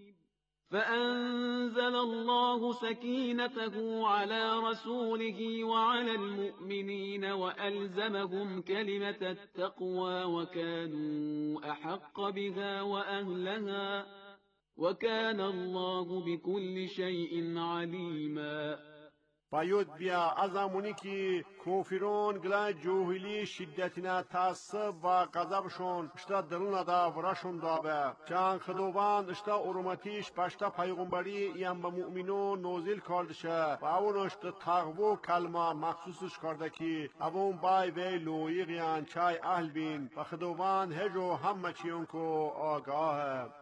فأنزل الله سكينته على رسوله وعلى المؤمنين وألزمهم كلمة التقوى وكانوا أحق بها وأهلها وكان الله بكل شيء عليما. باید بیا از آمونی که کافرون گلای جوهلی شدتنا تعصب و غضبشون اشتا دلنا دا ورشون دابه چان خدوبان اشتا ارومتیش پشتا پیغمبری یم به مؤمنون نوزیل کردشه و اون اشتا تغوو کلمه مخصوصش کرده که اون بای وی لویقیان چای اهل بین و خدوبان هجو همه چیون کو آگاهه.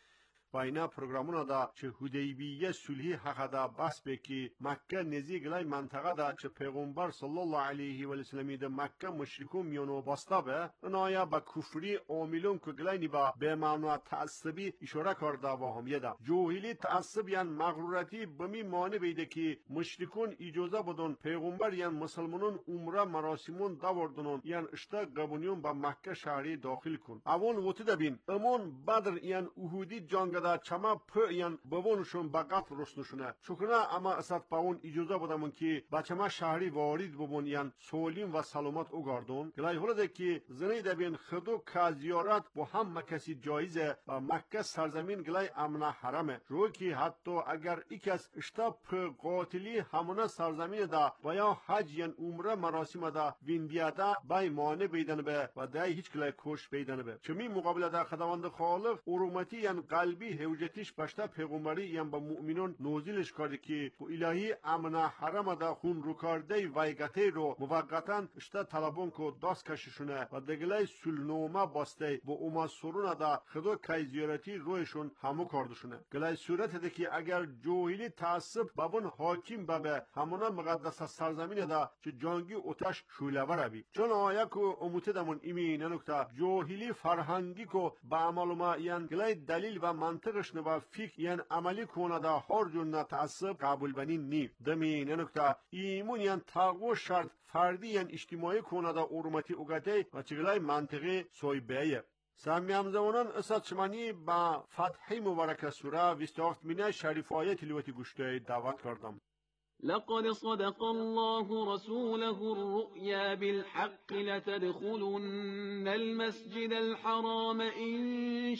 و اینا پروگرامونا دا چه حدیبیه صلحی حق دا بس بکی مکه نزیگ لای منطقه دا چه پیغمبر صلی الله علیه و سلم دا مکه مشرکون میونو باستا به انایا با کفری آمیلون که گلای با به معنی تعصبی اشاره کرده و هم یدا جوهلی تعصب یان مغرورتی بمی معنی بیده که مشرکون اجازه بدون پیغمبر یان مسلمانون عمره مراسمون داوردنون یان اشتا قبونیون با مکه شهری داخل کن اون وطده بین امون بدر یان احودی جانگ دا چما پویان بوونشون با قتل رسنشونه چکنا اما اسد پاون اجازه بدمون که با چما شهری وارد ببون یان سولیم و سلامت اوگاردون گلای هلده که زنی دبین خدو که زیارت با هم کسی جایزه و مکه سرزمین گلای امن حرمه روی که حتی اگر ایکس اشتا پو قاتلی همونه سرزمین دا و یا حج یان عمره مراسم دا ویندیادا بای مانه بیدن به و دای هیچ گلای کوش بیدن به چمی مقابله دا خداوند خالق ارومتی یان قلبی هوجتیش پشتا پیغمبری یم با مؤمنون نوزیلش کرده که و الهی امن حرم دا خون رو کرده وایگته رو موقتا اشتا طلبون که داست کششونه و دگلای سلنومه باسته با اوما سرون دا خدا که زیارتی رویشون همو کردشونه گلای صورت ده که اگر جوهلی تعصب بابون حاکم بابه همونا مقدس سرزمین دا چه جانگی اوتش شولوه بی چون آیا که اموته دمون ایمی ننکتا جوهلی فرهنگی که با عمل ما یان گلای دلیل و منطقش نبا فکر یان عملی کنه دا هر جور تعصب قبول بنی نی دمی ننکتا ایمون یان تاغو شرط فردی یان اجتماعی کنه دا ارومتی اوگده و چگلای منطقی سویبهیه سامیم زمانان اسد شمانی با فتح مبارک سوره بیست و هفت مینه شریف آیه تلاوت گوشته دعوت کردم. لقد صدق الله رسوله الرؤيا بالحق لتدخلن المسجد الحرام إن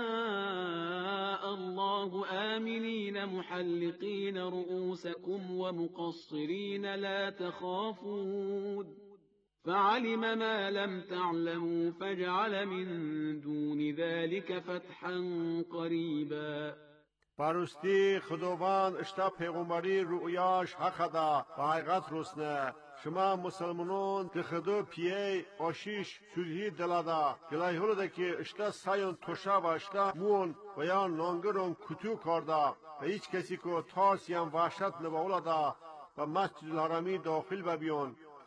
شاء الله آمنين محلقين رؤوسكم ومقصرين لا تخافون فعلم ما لم تعلموا فجعل من دون ذلك فتحا قريبا. پرستی خداوند اشتا پیغمبری رؤیاش حق دا و حقیقت رسنه شما مسلمانون که خدا پیه آشیش سلحی دلادا گلای هلده که اشتا سایون توشا و اشتا مون و یا نانگرون کتو کرده و هیچ کسی که تارس یا وحشت نباولا دا و مسجد الحرامی داخل ببیون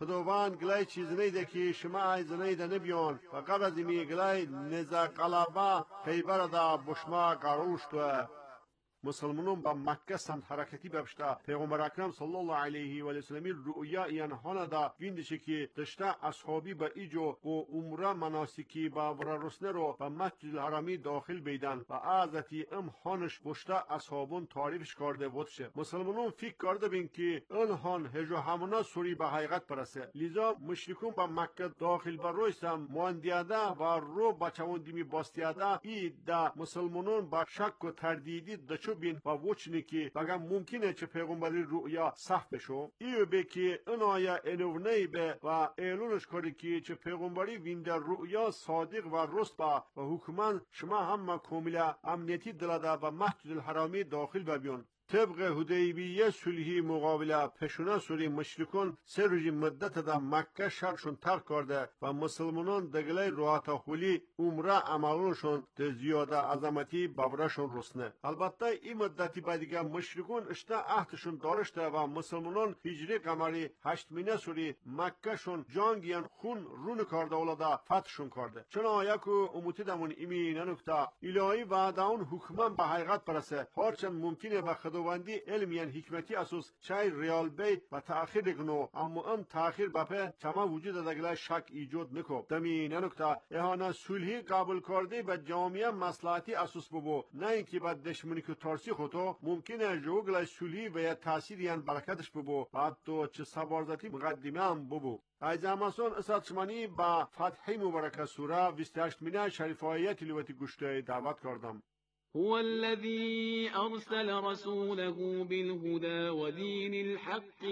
خداوند گلای چیز نیده که شما ایز نیده نبیان و قبل از می گلای نزا قلبه خیبر دا بشما قروشت و مسلمانون با مکه سمت حرکتی ببشته پیغمبر اکرم صلی الله علیه و سلم رؤیا اینهان دا ویندشه که دشته اصحابی با ایجو و عمره مناسکی با بررسنه رو با مسجد الحرامی داخل بیدن و عزتی ام خانش بشته اصحابون تعریفش کرده بودشه. مسلمانون فکر کرده بین که انهان هجو همونا سوری به حقیقت برسه، لذا مشرکون با مکه داخل بر رویسم مواندیاده و رو بچوان دیمی باستیاده ای دا مسلمانون با شک و تردیدی دچو بین و وچنی که بگم ممکنه چه پیغمبری رؤیا صح بشو ایو به که این آیه انوونی به و اعلونش کردی که چه پیغمبری وین در رؤیا صادق و رست با و حکمان شما هم کاملا امنیتی دلاده و مسجد الحرامی داخل ببیون. طبق حدیبیه صلحی مقابله پشونه سوری مشرکون سه روز مدت دا مکه شرشون ترک کرده و مسلمانان دگله روحات خولی عمره عملونشون ده زیاده عظمتی ببرشون رسنه. البته این مدتی بعدیگه مشرکون اشته عهدشون دارشته و مسلمانان هجری قمری هشت مینه سوری مکه شون جانگیان خون رون کرده اولاده فتحشون کرده. چون آیکو اموتی دمون ایمی ننکتا الهی و داون حکمان به حقیقت برسه هرچند ممکنه به خداوندی علم یعنی حکمتی اساس چای ریال بی و تأخیر کنو اما ام تأخیر بپه چما وجود دگله شک ایجاد نکو. دمی ننکتا اهانا صلحی قبول کرده به جامعه مصلحتی اساس ببو نه اینکه بعد دشمنی که ترسی خودو ممکنه جوگل صلحی و یا تاثیر یعنی برکتش ببو بعد تو چه سبارزتی مقدمه هم ببو. از اماسون اسات شمانی با فتحی مبارک سوره بیست و هشت مینه شریفایه تلاوتی گوشته دعوت کردم. هو الذي أرسل رسوله بالهدى ودين الحق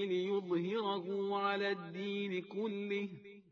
ليظهره على الدين كله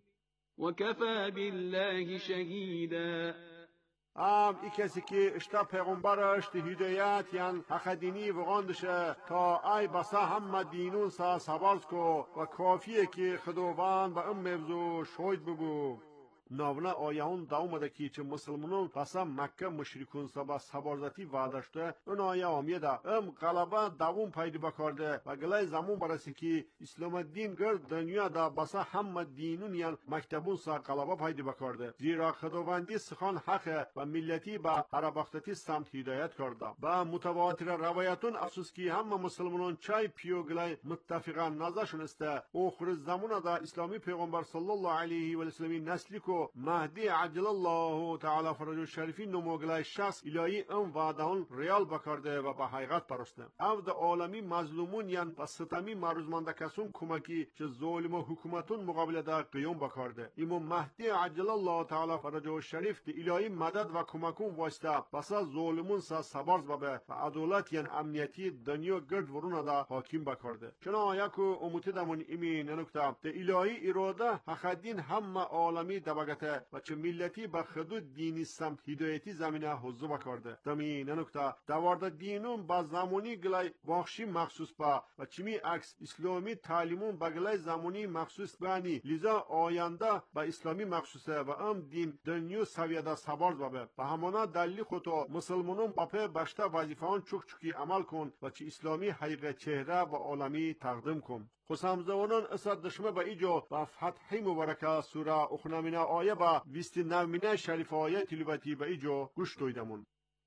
وكفى بالله شهيدا. ام ای کسی که اشتا پیغمبرش ده هدایت یعن حق دینی وغاندشه تا ای بسا همه دینون سا سبارز کو و کافیه که خداوند و ام مبزو شوید ببو. ناونا آیهون دا اومده که چه مسلمانون پسا مکه مشرکون سبا سبارزتی وعدشته اون آیه آمیه دا ام غلبه دوون پیدا بکارده و گلای زمون برسی که اسلام الدین گرد دنیا دا بسا همه دینون یعن مکتبون سا غلبه پیدا بکارده زیرا خداوندی سخان حقه و ملتی با هربختتی سمت هدایت کرده. با متواتر روایتون افسوس که همه مسلمانون چای پیو گلای متفقا نظرشون استه آخر زمان دا اسلامی پیغمبر صلی الله علیه و سلم نسلی کو مهدی عجل الله تعالی فرجه الشریفی نموگلای شخص الهی ام وعدهون ریال بکرده و به حقیقت پرسته. او ده عالمی مظلومون یعن و ستمی معروضمنده کسون کمکی چه ظالم و حکومتون مقابله ده قیام بکرده. ایمو مهدی عجل الله تعالی فرجه الشریف ده الهی مدد و کمکون واسطه بسا ظالمون سا سبارز ببه و عدالت یعن امنیتی دنیا گرد ورون ده حاکم بکرده. چنا آیکو اموتی دمون ایمی ننکتا ده الهی اراده حق دین همه عالمی دبگه و چه ملتی به خدود دینی سمت هدایتی زمینه حضو بکرده. دمی ننکتا دوارده دینون با زمانی گلای واخشی مخصوص با و چمی عکس اسلامی تعلیمون با گلای زمانی مخصوص بانی لذا آینده با اسلامی مخصوصه و ام دین دنیو سویده سبارز بابه و همانا دلیل خودو مسلمانون باپه بشته وظیفهان چک چکی عمل کن و چه اسلامی حقیقت چهره و عالمی تقدیم کن. خسامزوانان اسد دشمه با ایجو با فتحی مبارکه سوره اخنامینه آیه با بیست و نه مینه شریف آیه تلوبتی با ایجو گوش دویدمون.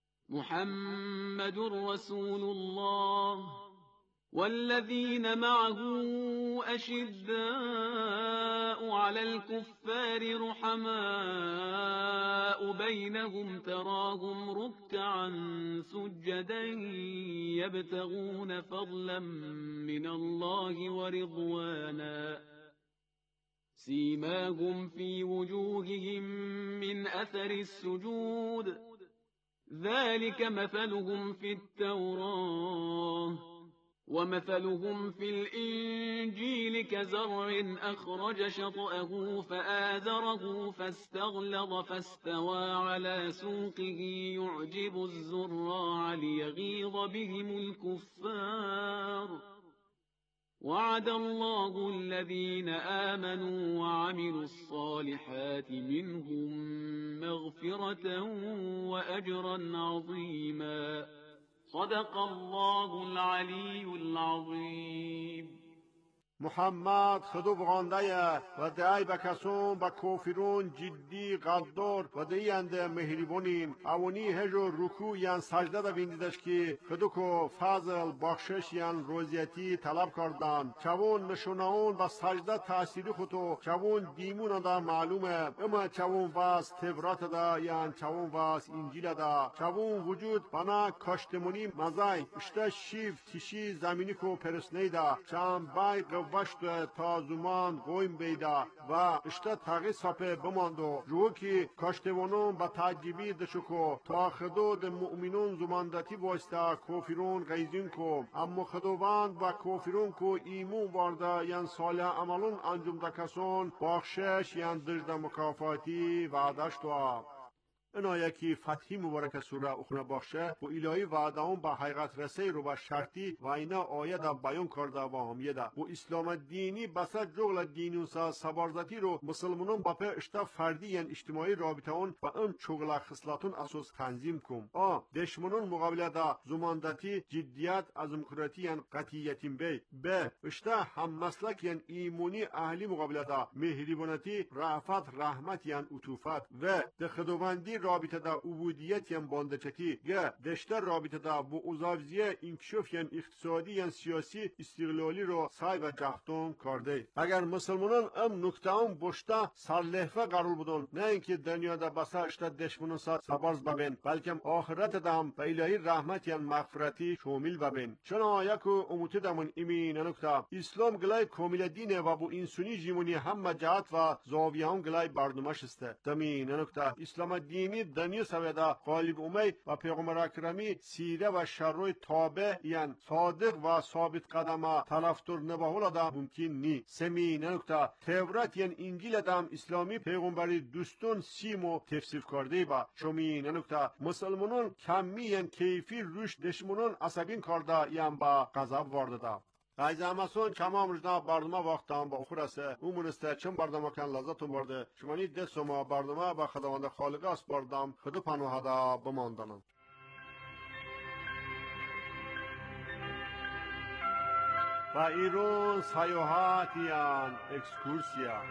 محمد رسول الله والذين معه أشداء على الكفار رحماء بينهم تراهم ركعا سجدا يبتغون فضلا من الله ورضوانا سيماهم في وجوههم من أثر السجود ذلك مثلهم في التوراة ومثلهم في الإنجيل كزرع أخرج شطأه فآزره فاستغلظ فاستوى على سوقه يعجب الزراع ليغيظ بهم الكفار وعد الله الذين آمنوا وعملوا الصالحات منهم مغفرة وأجرا عظيما صدق الله العلي العظيم. محمد خدو بغانده و دعای بکسون با کوفرون جدی قدر و دیانده مهریبونین اونی هجو رکو یان سجده دا بیندیدش که خدو کو فضل بخشش یان روزیتی طلب کردن چون نشوناون با سجده تأثیری خودو چون دیمون دا معلومه اما چون واس تورات دا یان چون واس انجیل دا چون وجود بنا کاشتمونی مزای اشته شیف تیشی زمینی کو پرسنی دا چند بای قوشت تا زمان قویم بیدا و اشته تاقی سپه بماندو جو که کاشتمونون با تعجیبی دشکو تا خدود مؤمنون زماندتی واسطه کوفرون غیزین کو اما خدوان و کوفرون کو ایمون وارده یان صالح عملون انجام دکسون بخشش یان دجد مکافاتی وعدش دوا اینا یکی فتحی مبارک سوره اخنا باشه و الهی وعده اون با حقیقت رسی رو با شرطی و اینا آیه دا بیان کرده و همیه دا و اسلام دینی بسا جغل دینیوسا سبارزتی رو مسلمانون با په اشتا فردی یان اجتماعی رابطه اون و اون چغل خصلاتون اساس تنظیم کن آ دشمنون مقابله دا زماندتی جدیت ازمکراتی یان قطییتین بی ب اشتا هم مسلک یان ایمونی اهلی مقابله دا مهریبانتی رافت رحمت یان عطوفت و دخدوبندی رابطه دا عبودیت یم باندچتی یا دشته رابطه دا با اوزاوزیه انکشاف یم اقتصادی یم سیاسی استقلالی رو سعی و جهتون کرده اگر مسلمانان ام نکته ام بشته سرلحفه قرار بودن نه اینکه دنیا دا بسا اشته دشمنون سا سبارز ببین بلکه آخرت دام به الهی رحمت یم مغفرتی شامل ببین چون آیا که اموتی دامون ایمین نکته اسلام گلای کامل دینه و با انسانی جیمونی هم جهت و زاویه هم گلای برنامه‌ش است دمین نکته اسلام دین دنیا سویدا غالب امی و پیغمبر اکرمی سیره و شروع تابع یان صادق و ثابت قدمه طرفدار نباهولا دا ممکن نی سمی نکته تورات یان انجیل دام اسلامی پیغمبری دوستون سیمو تفسیر کرده با شمی نکته مسلمانان کمی یان کیفی روش دشمنان عصبین کرده یان با غضب وارده دا عزیز همسون چما مجدا برنامه وقتان با خورسه اون منسته چون برنامه کن لذتون برده شمانی دست ما برنامه با خداوند خالق است بردم خدا پناه دا بماندنم و ایرون سیاحت یان اکسکورسیا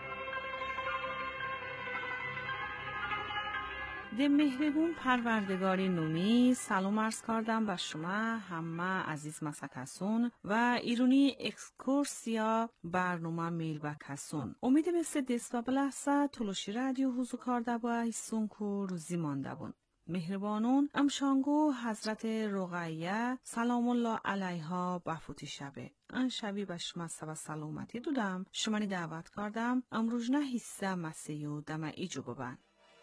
ده مهربون پروردگاری نومی سلام عرض کردم به شما همه عزیز مسکسون و ایرونی اکسکورسیا برنامه میل و کسون امید مثل دست و بلحظه تلوشی رادیو حضور کرده با ایسون که روزی مانده بون مهربانون امشانگو حضرت رقیه سلام الله علیها بفوتی شبه ان شبی به شما سوا سلامتی دودم شمانی دعوت کردم امروز نه حصه مسیو دم ایجو ببن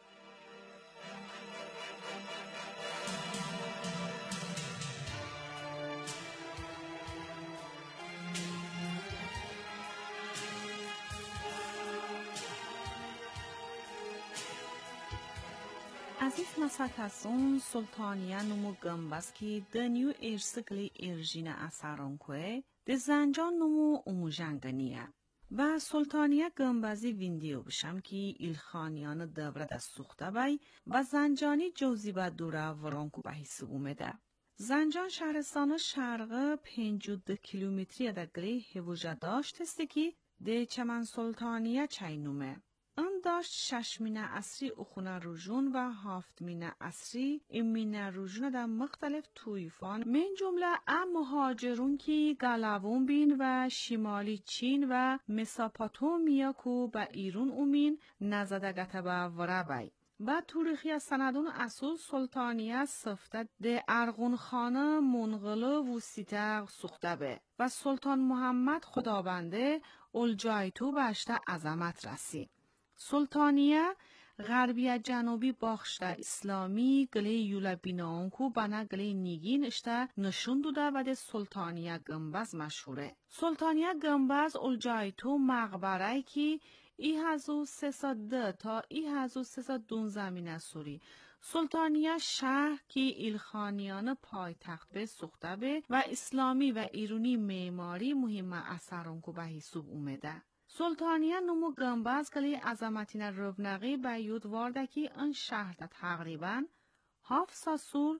عزیز مسکسون سلطانیه نمو گمبز که دنیو ارسکلی ارژین اثران که ده زنجان نمو امو جنگنیه و سلطانیه گمبزی ویندیو بشم که ایلخانیان دوره ده سوخته بای و زنجانی جوزی با دوره ورانکو به حیث اومده. زنجان شهرستان شرق پنجود ده کیلومتری ده گلی هوجه داشت است که ده چمن سلطانیه چینومه. آن داشت شش مینه اصری اخونه روژون و هفت مینه اصری این مینه روژون در مختلف تویفان من جمله ام مهاجرون که گلاوون بین و شمالی چین و مساپاتومیا کو با ایرون اومین نزدگت با ورابای. با تاریخی سندون اصول سلطانیه سفته ده ارغون خانه منغله و سیتر سوخته به و سلطان محمد خدابنده الجایتو باشته عظمت رسی. سلطانیه غربی جنوبی باخشته اسلامی گلی یولا بیناونکو بنا گلی نیگین اشته نشون دوده و ده سلطانیه گنبز مشهوره. سلطانیه گنبز الجایتو مقبره که ای هزو سیصد ده تا ای هزو سیصد دونزده مینه سوری. سلطانیه شهر که ایلخانیان پای تخت به سوخته به و اسلامی و ایرونی معماری مهم اثرانکو به حساب اومده. سلطانیه نمو گنبز گلی عظمتین رونقی به یود وارده که این شهر ده تقریبا هفت ساسور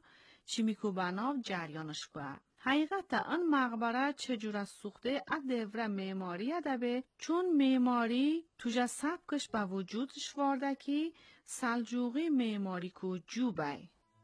چیمیکو بناو جریانش که. حقیقتا آن مقبره چجور از سوخته ادوره معماری ادبه چون معماری توجه سبکش به وجودش وارده که سلجوقی معماری کو جوبه.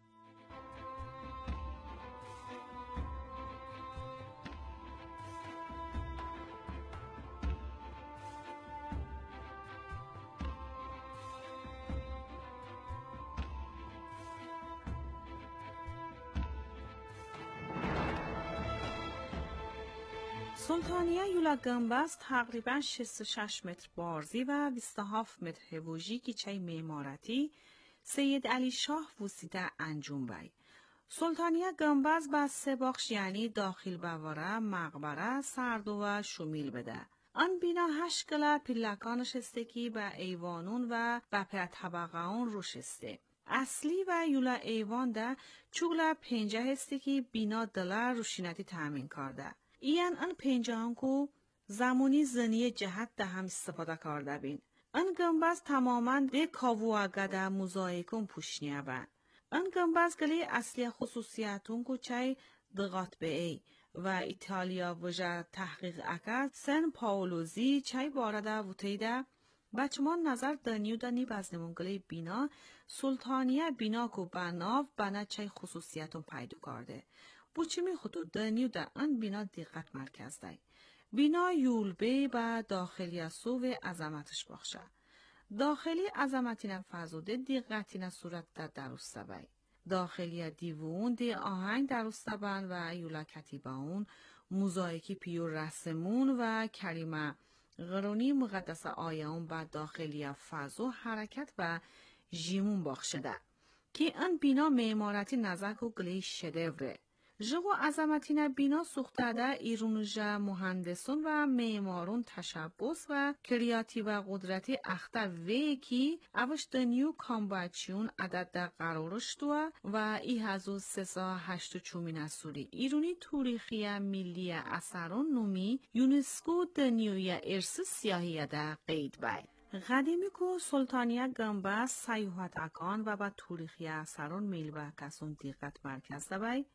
سلطانیه یولا گنبز تقریباً شصت و شش متر بارزی و بیست و هفت متر هوژی که چای معمارتی سید علی شاه وسیده انجام بای. سلطانیه گنبز با سه بخش یعنی داخل بواره، مقبره، سردو و شمیل بده. آن بنا هشت گله پلکانش استه که به ایوانون و به پر طبقه‌ون روش استه. اصلی و یولا ایوان ده چوگله پنجه هسته که بنا دلار روشینتی تامین کرده. این آن پنجه هم که زمانی زنی جهت ده هم استفاده کرده بین. آن گنبز تماما ده کاوواگه ده موزاییکون پوشنیه بین. آن گنبز گلی اصلی خصوصیتون که چای دقات به ای و ایتالیا وجه تحقیق اکد سن پاولوزی چای بارده وطیده بچمان نظر دنیو دنی بزنمون گلی بینا سلطانیه بینا که بناو بنا چای خصوصیتون پیدا کرده. بوچمی خودو دنیو در آن بنا دقت مرکز دای. بنا یولبه با داخلی سو و عظمتش باشه. داخلی عظمتین فضوده دقتین صورت در درسته بای. داخلی دیوون دی آهنگ درسته بان و یولا کتیبه اون موزاییکی پیور رسمون و کریمه غرونی مقدس آیه اون با داخلی فضو حرکت و جیمون باخشده. که آن بنا معمارتی نزک و گلی شدوره. جغو عظمتین بینا سوخته ده ایرونجا مهندسون و معمارون تشبس و کریاتیو و قدرتی اخته وی کی اوش دنیو کامباچیون عدد ده قرارش دو و ای هزو سسا هشت و چومین اسوری ایرونی توریخی ملی اثرون نومی یونسکو دنیوی ارس سیاهی ده قید بای. قدیمی که سلطانیه گنبز سیوحت اکان و با توریخی اثرون میل و کسون دیقت مرکز ده بای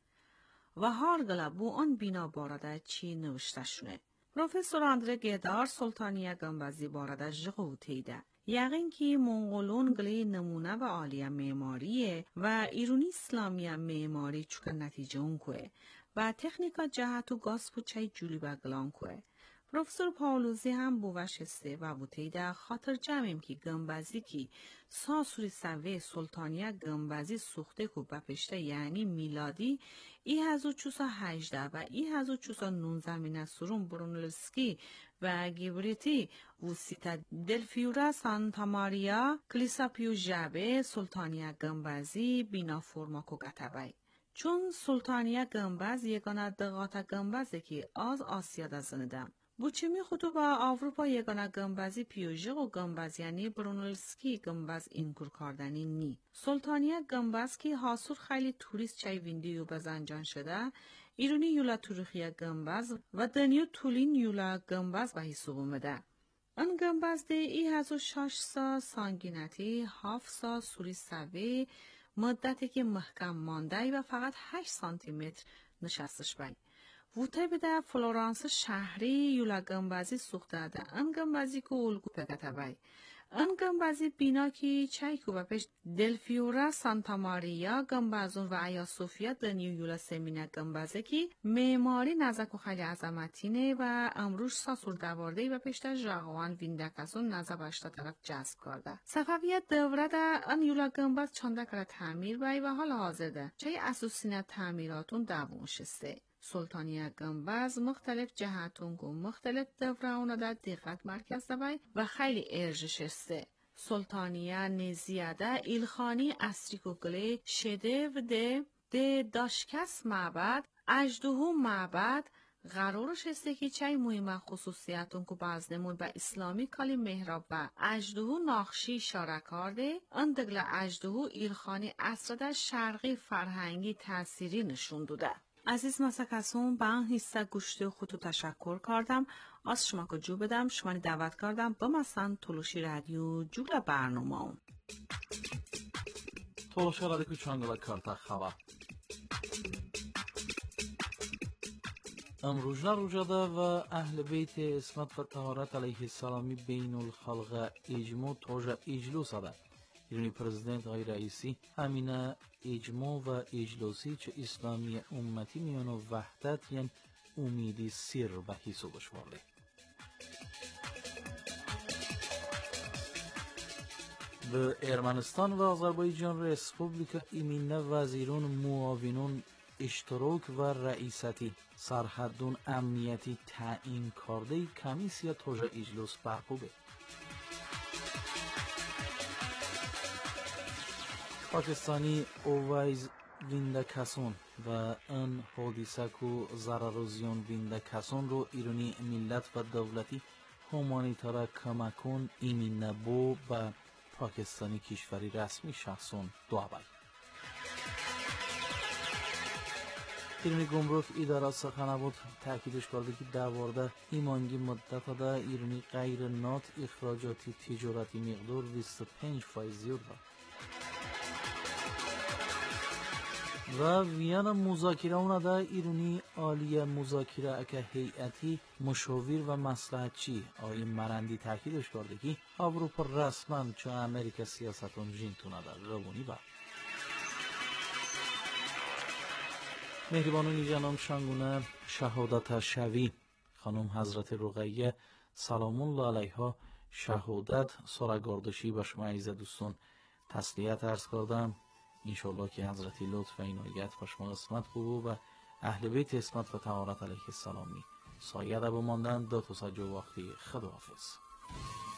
و هارگلا بو آن بینا بارده چی نوشته شونه. پروفسور اندره گدار سلطانیه گنبزی بارده جغو تیده. یقین که منغولون گلی نمونه و عالیه معماریه و ایرونی اسلامیه معماری چکه نتیجه اون که و تکنیکا جهتو گاسپو چای جولی و گلان که. پروفسور پاولوزی هم بوش هسته و بوتیده خاطر جمعیم که گنبزی که ساسوری سوه سلطانیه گنبزی سوخته که بپشته یعنی میلادی ای هزو چوسا هجده و ای هزو چوسا نونزمین سرون برونلسکی و گیبریتی وسیتا دلفیورا سانتا ماریا کلیسا پیو جبه سلطانیه گنبزی بینا فرماکو گتبای. چون سلطانیه گنبز یگانه دقات گنبزه که از آسیا ده زندم. بوچمی خودو با آوروپا یگانه گنبزی پیوژه و گنبز یعنی برونلسکی گنبز اینکور کردنی نی. سلطانیه گنبز که حاصور خیلی توریست چای ویندیو بزنجان شده ایرونی یولا توریخی گنبز و دنیو طولین یولا گنبز به حساب اومده. آن گنبز ده ای هزو شش سا سانگینتی هفت سا سوری سوی مدتی که محکم مانده و فقط هشت سانتی متر نشستش بای. ووته بده فلورانس شهری یولا گنبزی سوخته ده. ان گنبزی که اولگو پکته بای. ان گنبزی بینا که چای که بپش دلفیورا سانتا ماریا گنبزون و ایا صوفیا دنیو یولا سمینه گنبزه که معماری نزک و خیلی عظمتینه و امروش ساسور دوارده و پشت جاغوان ویندکسون نزا باشتا طرف جذب کرده. صفویت دوره ده ان یولا گنبز چانده کرده تعمیر بای و حال حاضر ده. چای اسوسینه تعمیراتون دوون شسته. سلطانیه گنبز مختلف جهتون و مختلف دوره‌اون در دقت مرکز دبای و خیلی ارجش استه. سلطانیه نزیاده ایلخانی استریکو گلی شده و ده ده داشکس معبد اجدوهو معبد قرارش استه که چای مهمه خصوصیتون که بازنمون با اسلامی کالی محراب با اجدوهو ناخشی اشاره کرده ان دگل اجدوهو ایلخانی اصر شرقی فرهنگی تأثیری نشون داده. عزیز مسکسون به این حصه گوشته خودتو تشکر کردم از شما که جو بدم شما دعوت کردم با مثلا تلوشی رادیو جوگل برنامه تلوشی رادیو چانگلا کارتا خبر امروجنا روجاده و اهل بیت اسمت و طهارت علیه السلامی بین الخلق اجماع توجه اجلوس ده. ایرانی پرزیدنت آقای رئیسی همین اجماع و اجلوسی چه اسلامی امتی میان و وحدت یعنی امیدی سیر به حسابش وارده. به ارمنستان و آذربایجان رسپوبلیکا ایمینه وزیرون معاونون اشتراک و رئیستی سرحدون امنیتی تعیین کرده کمیسیا توجه اجلوس برپوبه. پاکستانی اویز وینده کسون و ان حادثه کو ضرر و زیان وینده کسون رو ایرانی ملت و دولتی همانیتارا کمکون ایمینه بو به پاکستانی کشوری رسمی شخصون دوابای. ایرانی گمرک اداره سخنه بود تاکیدش کرده که دوارده ایمانگی مدت ده ایرانی غیر نات اخراجاتی تجارتی مقدار بیست و پنج فایز زیاد بود. و ویان مذاکره اون ده ایرانی عالی مذاکره اکه هیئتی مشاور و مصلحتچی آقای مرندی تاکیدش کرده که اروپا رسما چه امریکا سیاستون جینتونه ده روانی با مهربانون جناب شنگونه شهادت شوی خانم حضرت رقیه سلام الله علیها شهادت سرگردشی به شما عزیز دوستان تسلیت عرض کردم. انشالله که حضرت لطف و عنایت با شما قسمت خوب و اهل بیت اسمت و طهارت علیه السلامی سایه ده بماندن دو تا سجو وقتی خداحافظ.